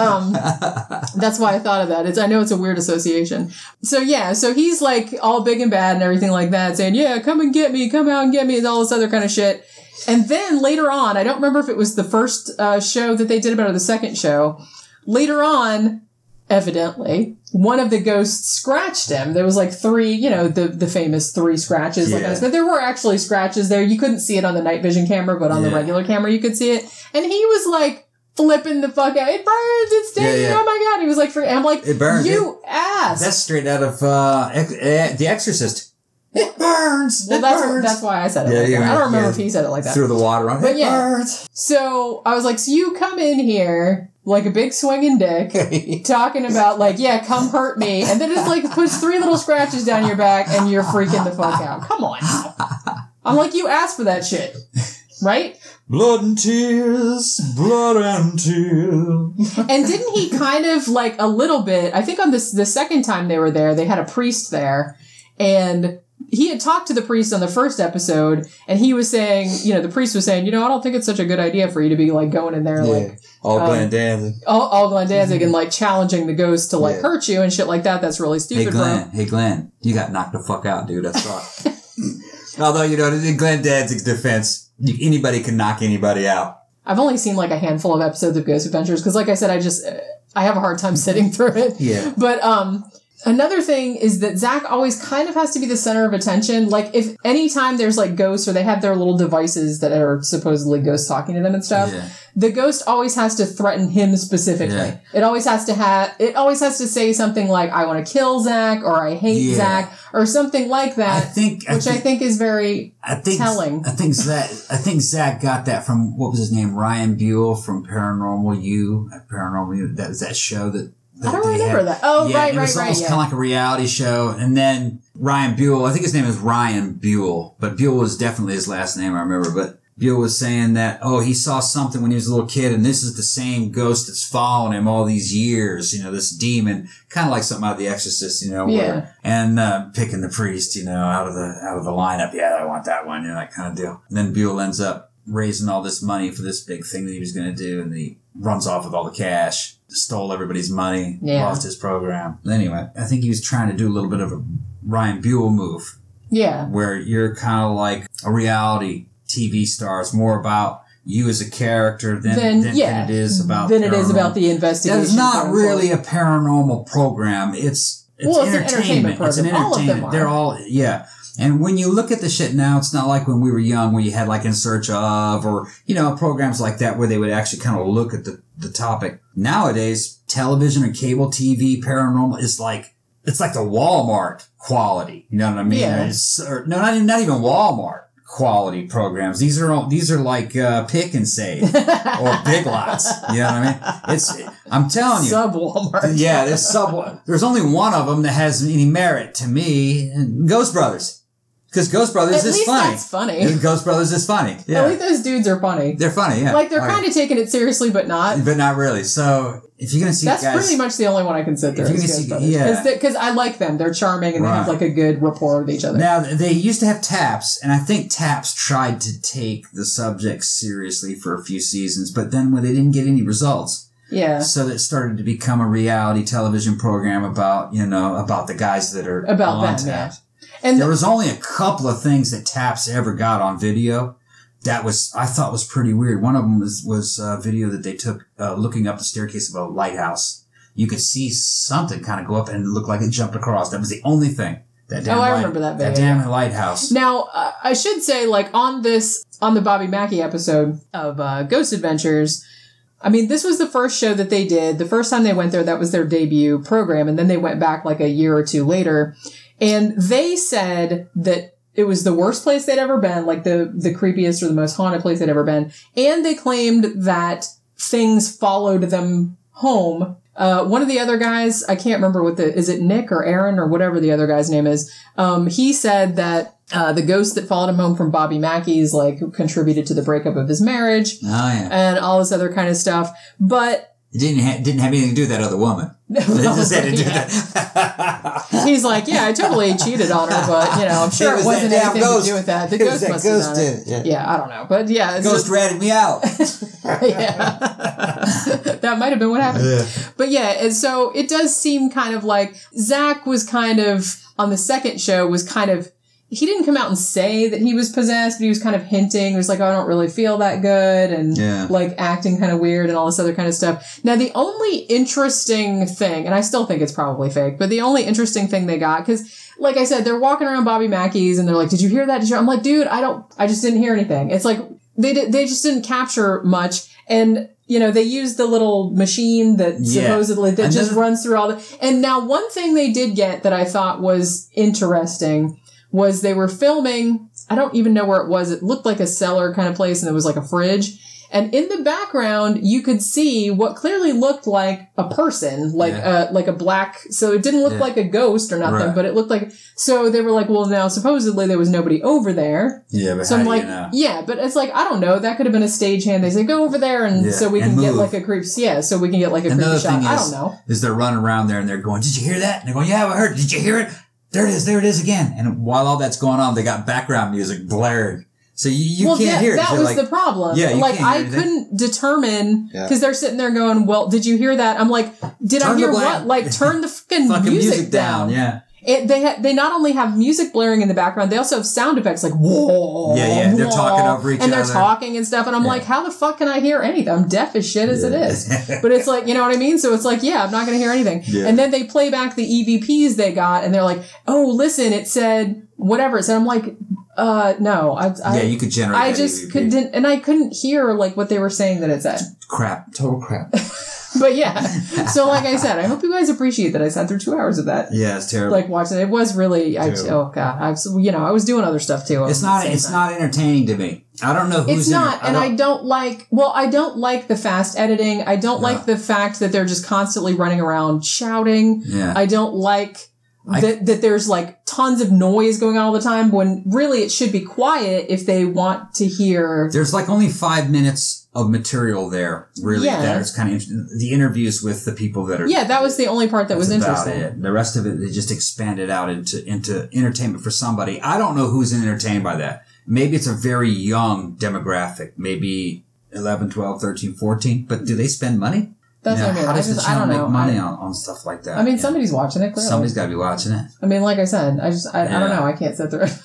um, that's why I thought of that. It's I know it's a weird association. So yeah, so he's like all big and bad and everything like that, saying, "Yeah, come and get me, come out and get me," and all this other kind of shit. And then later on, I don't remember if it was the first uh, show that they did about it or the second show. Later on, evidently, one of the ghosts scratched him. There was like three, you know, the, the famous three scratches. Like Yeah. I, but there were actually scratches there. You couldn't see it on the night vision camera, but on the Yeah. regular camera, you could see it. And he was like flipping the fuck out. It burns. It's stinging. Yeah, yeah. Oh my God. He was like, for, I'm like, It burns. you ass. That's straight out of uh, Ex- eh, The Exorcist. It burns. well, it that's, burns. that's why I said it Yeah, like yeah, that. I don't remember yeah. if he said it like that. Threw the water on it. But It yeah. burns. So I was like, so you come in here like a big swinging dick talking about like, yeah, come hurt me. And then it like puts three little scratches down your back and you're freaking the fuck out. Come on now. I'm like, you asked for that shit. Right? Blood and tears, blood and tears. And didn't he kind of like a little bit, I think on this, the second time they were there, they had a priest there and he had talked to the priest on the first episode and he was saying, you know, the priest was saying, you know, I don't think it's such a good idea for you to be like going in there like, all um, Glenn Danzig. all, all Glenn Danzig and like challenging the ghost to like Yeah. hurt you and shit like that. That's really Hey stupid, Glenn, bro. hey Glenn, you got knocked the fuck out, dude. That's right. Although, you know, in Glenn Danzig's defense, you, anybody can knock anybody out. I've only seen like a handful of episodes of Ghost Adventures because, like I said, I just uh, I have a hard time sitting through it. Yeah. But um, another thing is that Zach always kind of has to be the center of attention. Like if anytime there's like ghosts or they have their little devices that are supposedly ghosts talking to them and stuff, Yeah. the ghost always has to threaten him specifically. Yeah. It always has to have, it always has to say something like, I want to kill Zach or I hate Yeah. Zach or something like that. I think, which I think is very I think, telling. I think Zach, I think Zach got that from, what was his name? Ryan Buell from Paranormal U. Paranormal U. That was that show that, that I don't they remember had. that. Oh, yeah, right, it was right, right, almost yeah. kind of like a reality show. And then Ryan Buell, I think his name is Ryan Buell, but Buell was definitely his last name, I remember. But Buell was saying that, oh, he saw something when he was a little kid, and this is the same ghost that's following him all these years, you know, this demon, kind of like something out of The Exorcist, you know, Yeah. where, and uh, picking the priest, you know, out of the out of the lineup. Yeah, I want that one, you know, that kind of deal. And then Buell ends up raising all this money for this big thing that he was going to do, and he runs off with all the cash, stole everybody's money, Yeah. lost his program. Anyway, I think he was trying to do a little bit of a Ryan Buell move, Yeah. where you're kind of like a reality T V star. It's more about you as a character than, Then, than, yeah. than it is about Than it is paranormal. about the investigation. It's not quote, really unquote. a paranormal program. It's it's Well, it's an entertainment. entertainment It's an program. All of them entertainment. are. They're all yeah. And when you look at the shit now, it's not like when we were young, where you had like In Search of, or you know, programs like that where they would actually kind of look at the the topic. Nowadays, television and cable T V paranormal is like it's like the Walmart quality. You know what I mean? Yeah. It's, or, no, not even not even Walmart quality programs. These are all, these are like uh, Pick and Save or Big Lots. You know what I mean? It's I'm telling you. Sub Walmart. Yeah, there's sub. There's only one of them that has any merit to me. Ghost Brothers, because Ghost Brothers At is least funny. that's funny. Ghost Brothers is funny. Yeah, At least those dudes are funny. they're funny. Yeah, Like they're All kind right. of taking it seriously, but not. but not really. So if you're gonna see That's guys, pretty much the only one I can sit there. If you're Is gonna Ghost see- Brothers. yeah. Because I like them. They're charming and they have Right. like a good rapport with each other. Now, they used to have Taps, and I think Taps tried to take the subject seriously for a few seasons, but then when they didn't get any results, yeah. so that started to become a reality television program about, you know, about the guys that are About on them, yeah. Taps. And There was only a couple of things that Taps ever got on video that was, I thought was pretty weird. One of them was, was a video that they took uh, looking up the staircase of a lighthouse. You could see something kind of go up and it looked like it jumped across. That was the only thing. That damn Oh, I light- remember that video, That damn lighthouse. Now, uh, I should say, like, on this, on the Bobby Mackey episode of uh, Ghost Adventures, I mean, this was the first show that they did. The first time they went there, that was their debut program, and then they went back like a year or two later. And they said that it was the worst place they'd ever been, like the, the creepiest or the most haunted place they'd ever been. And they claimed that things followed them home. Uh, one of the other guys, I can't remember what the, is it Nick or Aaron or whatever the other guy's name is? Um, he said that, uh, the ghost that followed him home from Bobby Mackey's, like, contributed to the breakup of his marriage Oh, yeah. and all this other kind of stuff. But, It didn't, ha- didn't have anything to do with that other woman. They just had to do Yeah. that. He's like, yeah, I totally cheated on her, but, you know, I'm sure It it, was wasn't that damn anything ghost. to do with that. The It was ghost that must ghost have done did it. it, yeah. Yeah, I don't know. But yeah. It's Ghost just- ratted me out. yeah. That might have been what happened. Yeah. But yeah, and so it does seem kind of like Zach was kind of, on the second show, was kind of, he didn't come out and say that he was possessed, but he was kind of hinting. He was like, oh, I don't really feel that good, and Yeah. like acting kind of weird and all this other kind of stuff. Now, the only interesting thing, and I still think it's probably fake, but the only interesting thing they got, because like I said, they're walking around Bobby Mackey's and they're like, did you hear that? Did you? I'm like, dude, I don't, I just didn't hear anything. It's like, they did, they just didn't capture much. And, you know, they used the little machine that Yeah. supposedly, that And just then- runs through all the, and now one thing they did get that I thought was interesting was they were filming, I don't even know where it was. It looked like a cellar kind of place and there was like a fridge. And in the background, you could see what clearly looked like a person, like Yeah. a like a black. So it didn't look Yeah. like a ghost or nothing, Right. but it looked like. So they were like, "Well, now supposedly there was nobody over there." Yeah, but So how I'm do like, you know? "Yeah," but it's like I don't know. That could have been a stagehand. They say, "Go over there," and Yeah, so we and can get move. like a creep. Yeah, so we can get like a Another creepy shot. thing I is, don't know. is they're running around there and they're going, did you hear that? And they're going, yeah, I heard. Did you hear it? There it is. There it is again. And while all that's going on, they got background music blaring. So you, you well, can't that, hear it. that You're was like, the problem. Yeah, you like can't hear I anything. couldn't determine because Yeah. they're sitting there going, "Well, did you hear that?" I'm like, "Did Turn I the hear black- what?" Like, turn the fucking, fucking music, music down. down. Yeah. It, they ha- they not only have music blaring in the background, they also have sound effects like whoa, Yeah, yeah, they're whoa, talking over each and they're other. talking and stuff. And I'm Yeah. like, how the fuck can I hear anything? I'm deaf as shit as it Yeah. is. But it's like, you know what I mean? So it's like, yeah, I'm not going to hear anything. Yeah. And then they play back the E V Ps they got, and they're like, oh, listen, it said whatever it said. I'm like, uh, no, I, I Yeah, you could generate I that just E V P. couldn't, and I couldn't hear like what they were saying that it said. Crap. Total crap. But yeah, so like I said, I hope you guys appreciate that I sat through two hours of that. Yeah, it's terrible. Like watching it, it was really. I, Terrible. oh god, I was, you know, I was doing other stuff too. it's at not. the same It's time. not entertaining to me. I don't know who's It's in not, it. and I don't- don't like. Well, I don't like the fast editing. I don't No. like the fact that they're just constantly running around shouting. Yeah. I don't like I, that, that there's like tons of noise going on all the time when really it should be quiet if they want to hear. There's like only five minutes of material there, really. Yeah. That is kind of interesting. The interviews with the people that are. Yeah, that was the only part that was about interesting. It. The rest of it, they just expanded out into, into entertainment for somebody. I don't know who's entertained by that. Maybe it's a very young demographic, maybe eleven, twelve, thirteen, fourteen, but do they spend money? That's You know, what I mean. How I does just, the I channel don't make know. money I, on, on stuff like that? I mean, Yeah. somebody's watching it, clearly. Somebody's got to be watching it. I mean, like I said, I just, I, Yeah. I don't know. I can't sit through it.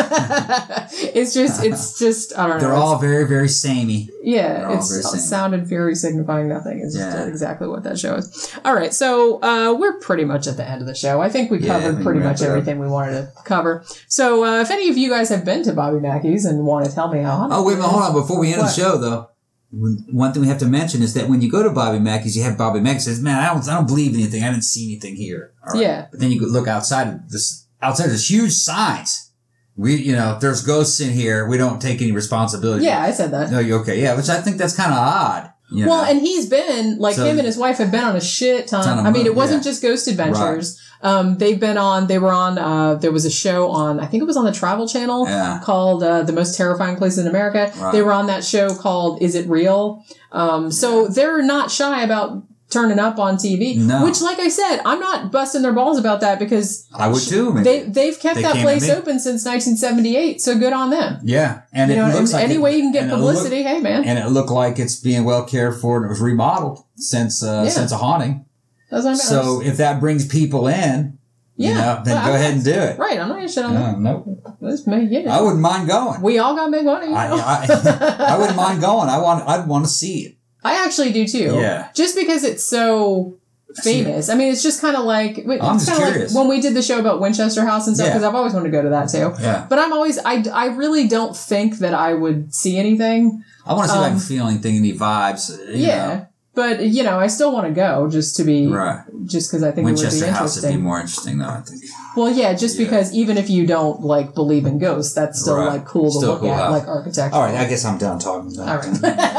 Yeah. it's just, it's just, I don't know. They're It's- all very, very samey. Yeah, They're all it's very it same. sounded very signifying nothing. It's just Yeah. exactly what that show is. All right, so uh, we're pretty much at the end of the show. I think we Yeah, covered we pretty wrap much it up. everything we wanted to cover. So uh, if any of you guys have been to Bobby Mackey's and want to tell me how... Oh, wait a minute, hold on. Before we end What? the show, though, one thing we have to mention is that when you go to Bobby Mackey's, you have Bobby Mackey says, "Man, I don't, I don't believe anything. I didn't see anything here." All right. Yeah. But then you go look outside. This outside there's huge signs. We, you know, there's ghosts in here. We don't take any responsibility. Yeah, I said that. No, you okay? Yeah, which I think that's kind of odd. You Well, know? and he's been, like, So- him and his wife have been on a shit ton. Ton of I mean, it mo- wasn't yeah. just Ghost Adventures. Um, they've been on, they were on, uh, there was a show on, I think it was on the Travel Channel Yeah. called uh, The Most Terrifying Places in America. Right. They were on that show called Is It Real? Um, so they're not shy about turning up on T V. No. Which, like I said, I'm not busting their balls about that because I would too. Maybe. they, they've kept They that came at place me. open since nineteen seventy-eight. So good on them. yeah, and You it know, looks and like any it- way you can get and it look- publicity, hey man. and it looked like it's being well cared for, and it was remodeled since uh, Yeah. since a haunting. That's what I mean. So if that brings people in, yeah, you know, then well, go I'm ahead not- and do it. Right, I'm not gonna shit on them. No, no, Let's make it. I wouldn't mind going. We all got big money. You I, know? I, I wouldn't mind going. I want. I'd want to see it. I actually do too. Yeah. Just because it's so famous. I mean, it's just kind of like it's I'm just kind of like curious. when we did the show about Winchester House and stuff. Yeah. Because I've always wanted to go to that too. Yeah. But I'm always I, I really don't think that I would see anything. I want to see Um, like feeling, thing, any vibes. You Yeah. But you know, I still want to go just to be Know. Right. just because I think Winchester it would be House would be interesting. more interesting, though. I think. Well, yeah, just Yeah. because even if you don't like believe in ghosts, that's still Right. like cool to Still look cool at, house. like architecture. All right. I guess I'm done talking. All right.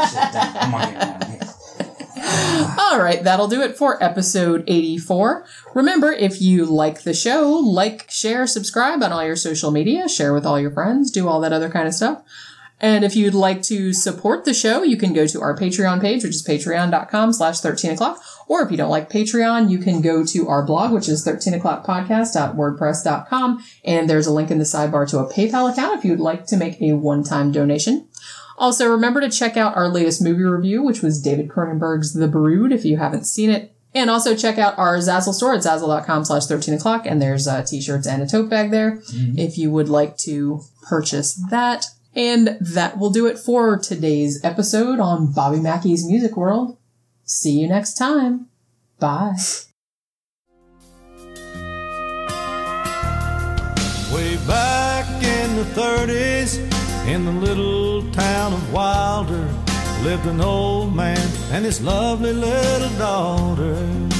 I'm on here. All right, that'll do it for episode eighty-four. Remember, if you like the show, like, share, subscribe on all your social media, share with all your friends, do all that other kind of stuff. And if you'd like to support the show, you can go to our Patreon page, which is patreon.com slash 13 o'clock. Or if you don't like Patreon, you can go to our blog, which is thirteen o'clock podcast dot wordpress dot com. And there's a link in the sidebar to a PayPal account if you'd like to make a one-time donation. Also, remember to check out our latest movie review, which was David Cronenberg's The Brood, if you haven't seen it. And also check out our Zazzle store at zazzle.com slash 13 o'clock. And there's uh, t-shirts and a tote bag there if you would like to purchase that. And that will do it for today's episode on Bobby Mackey's Music World. See you next time. Bye. Way back in the thirties, in the little town of Wilder, lived an old man and his lovely little daughter.